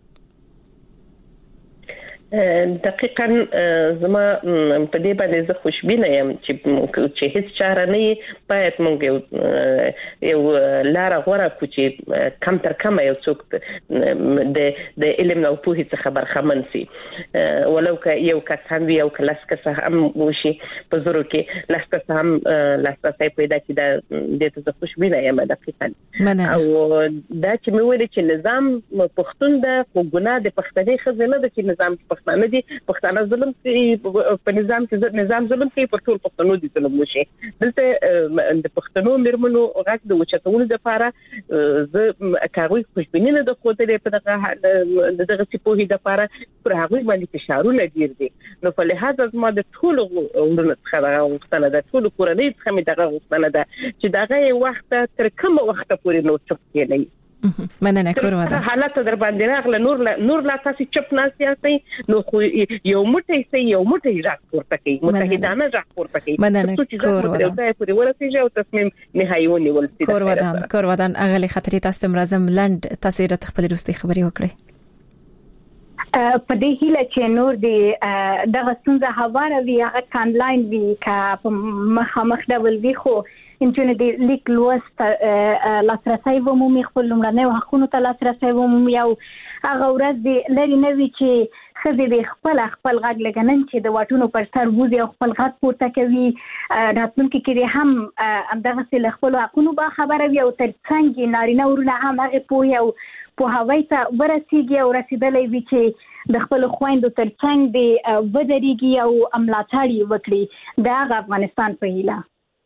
Speaker 6: دقیقاً زما په دې باندې زه خوشبینه یم چې هیڅ چاره نه باید مونږ یو لار غوړه کو چې کم تر کم یو څوک د علم او پوهې څخه برخمن سي ولو که یو کس هم یو کلاس کس هم وشي په زورو کې لاسته هم لاسته پیدا کی د دې ته خوشبینه یم دقیقاً. او دا چې مې ویل چې نظام پښتون د ګناه د پښتني خزانه د چې نظام پښتانه دي پښتانه ظلم کوي په نظام کې نظام ظلم کوي پر ټول پښتنو دي ظلم وشي دلته د پښتنو مرمنو غږ د وچتولو لپاره زه کاروي خوشبینه د خوته په دغه سپوهي د لپاره پر هغه باندې فشارونه ډیر دي نو په لحاظ ما د ټول ورونه څخه غوښتنه د ټول کورنۍ څخه مې دغه غوښتنه ده چې دغه وخت تر کومه وخت پورې نو چپ کېږي.
Speaker 3: مننه کور ودان.
Speaker 6: حالت در باندې راغله نور لا تاسو چپ ناس یاستئ نو خو یو موټی راپورته کوي متحدانه راپورته کوي.
Speaker 3: مننه کور ودان.
Speaker 6: دا پورې ورسېږي او تصمیم نهایی ونیول شي.
Speaker 3: کور ودان اغلی خطرې تاسو مرزم لند تاسو را خپل روستي خبري وکړي.
Speaker 5: په دې هیله چې نور دی دغه څنګه هواره وی هغه آنلاین وی کا مخامخ ډول وی خو انجن د لیک لوست لاسرسي ومومي خپل لمړنۍ حقونو ته لاسرسي ومومي او هغه ورځ دی لري نوي چې خزي د خپل غږ لګنن چې د واټونو پر سر وځي او خپل غږ پورته کوي راتلونکي کې هم دغه سل خپل حقونو به خبره وي او ترڅنګ نارینه ورونه هم هغه پوهه او په هوای ته ورسیږي او رسیدلې وي چې د خپل خويندو ترڅنګ دی ودرېږي او املاتړي وکړي د افغانستان په هیله.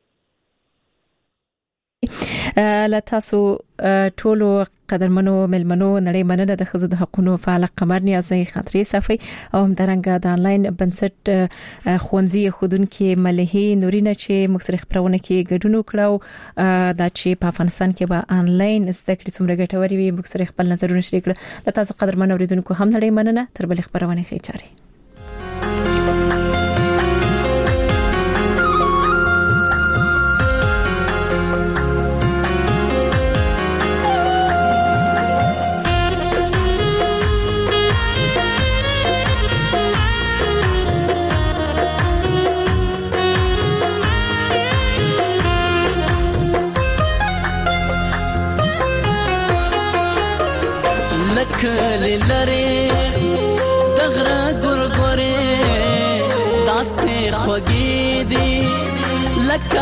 Speaker 3: لتاسو ټولو قدرمنو ملمنو نړۍ مننه د خزو د حقوقو فعال قمر نیازي خاطري صفي او هم درنګ د انلاین بنسټ خونځي خودونکو ملهي نورینه چې مختلف خبرونه کې ګډون وکړو دا چې په افغانستان کې به انلاین زده کړې څومره ګټوري وي مختلف خپل نظرونه شریک کړل. لتاسو قدرمنو اوریدونکو هم نړۍ مننه تر بل خبرونه ښه چاري.
Speaker 9: کلی لري دغره ګورګوري داسې خوږې دي لکه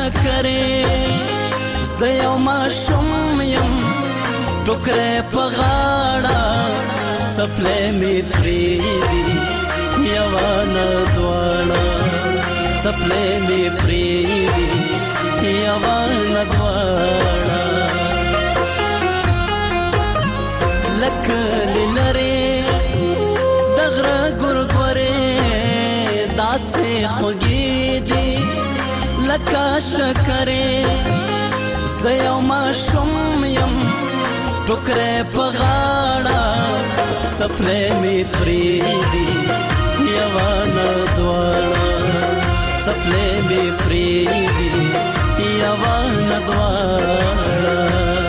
Speaker 9: شکرې زه یو ماشوم یم ټوکرې په غاړه سپلې مې پرېږدي یوانه دواړه سپلې مې پرېږدي یوانه دواړه لکلی لري دغره ګورګوري داسې خوږې دي لکه شکرې زه یو ماشوم یم ټوکرې په غاړه سپلې مې پرېږدي یوانه دواړه سپلې مې پرېږدي یوانه دواړه.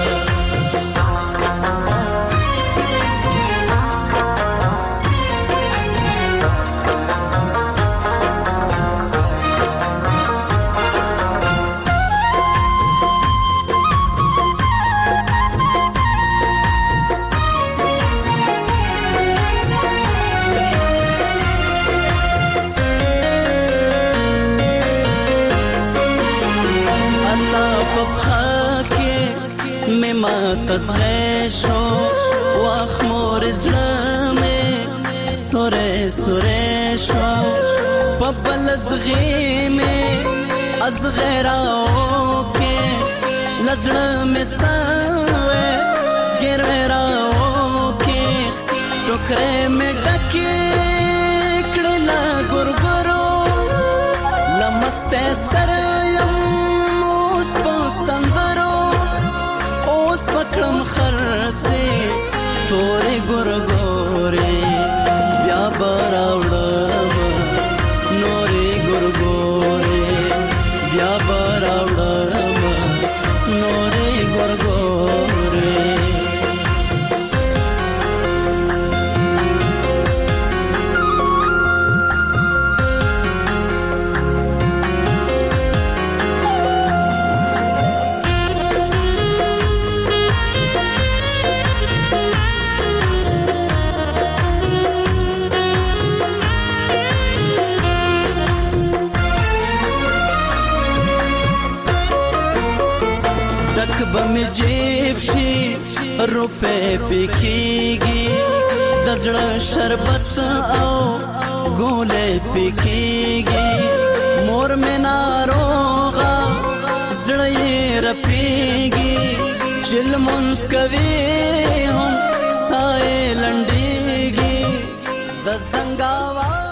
Speaker 9: تزغه شو واخمور زلمه سوره سوره شو پپل زغه از غیراو کې لزړه مې سوې زګراو کې ټوکرې مې ډکې کړل ګورګورو جیب شي روپے پکېږي د زړه شربت او ګولې پکېږي مور مې ناروغه زړه یې رپېږي چې لمونځ کوي هم ساه یې لنډېږي د زنګاوه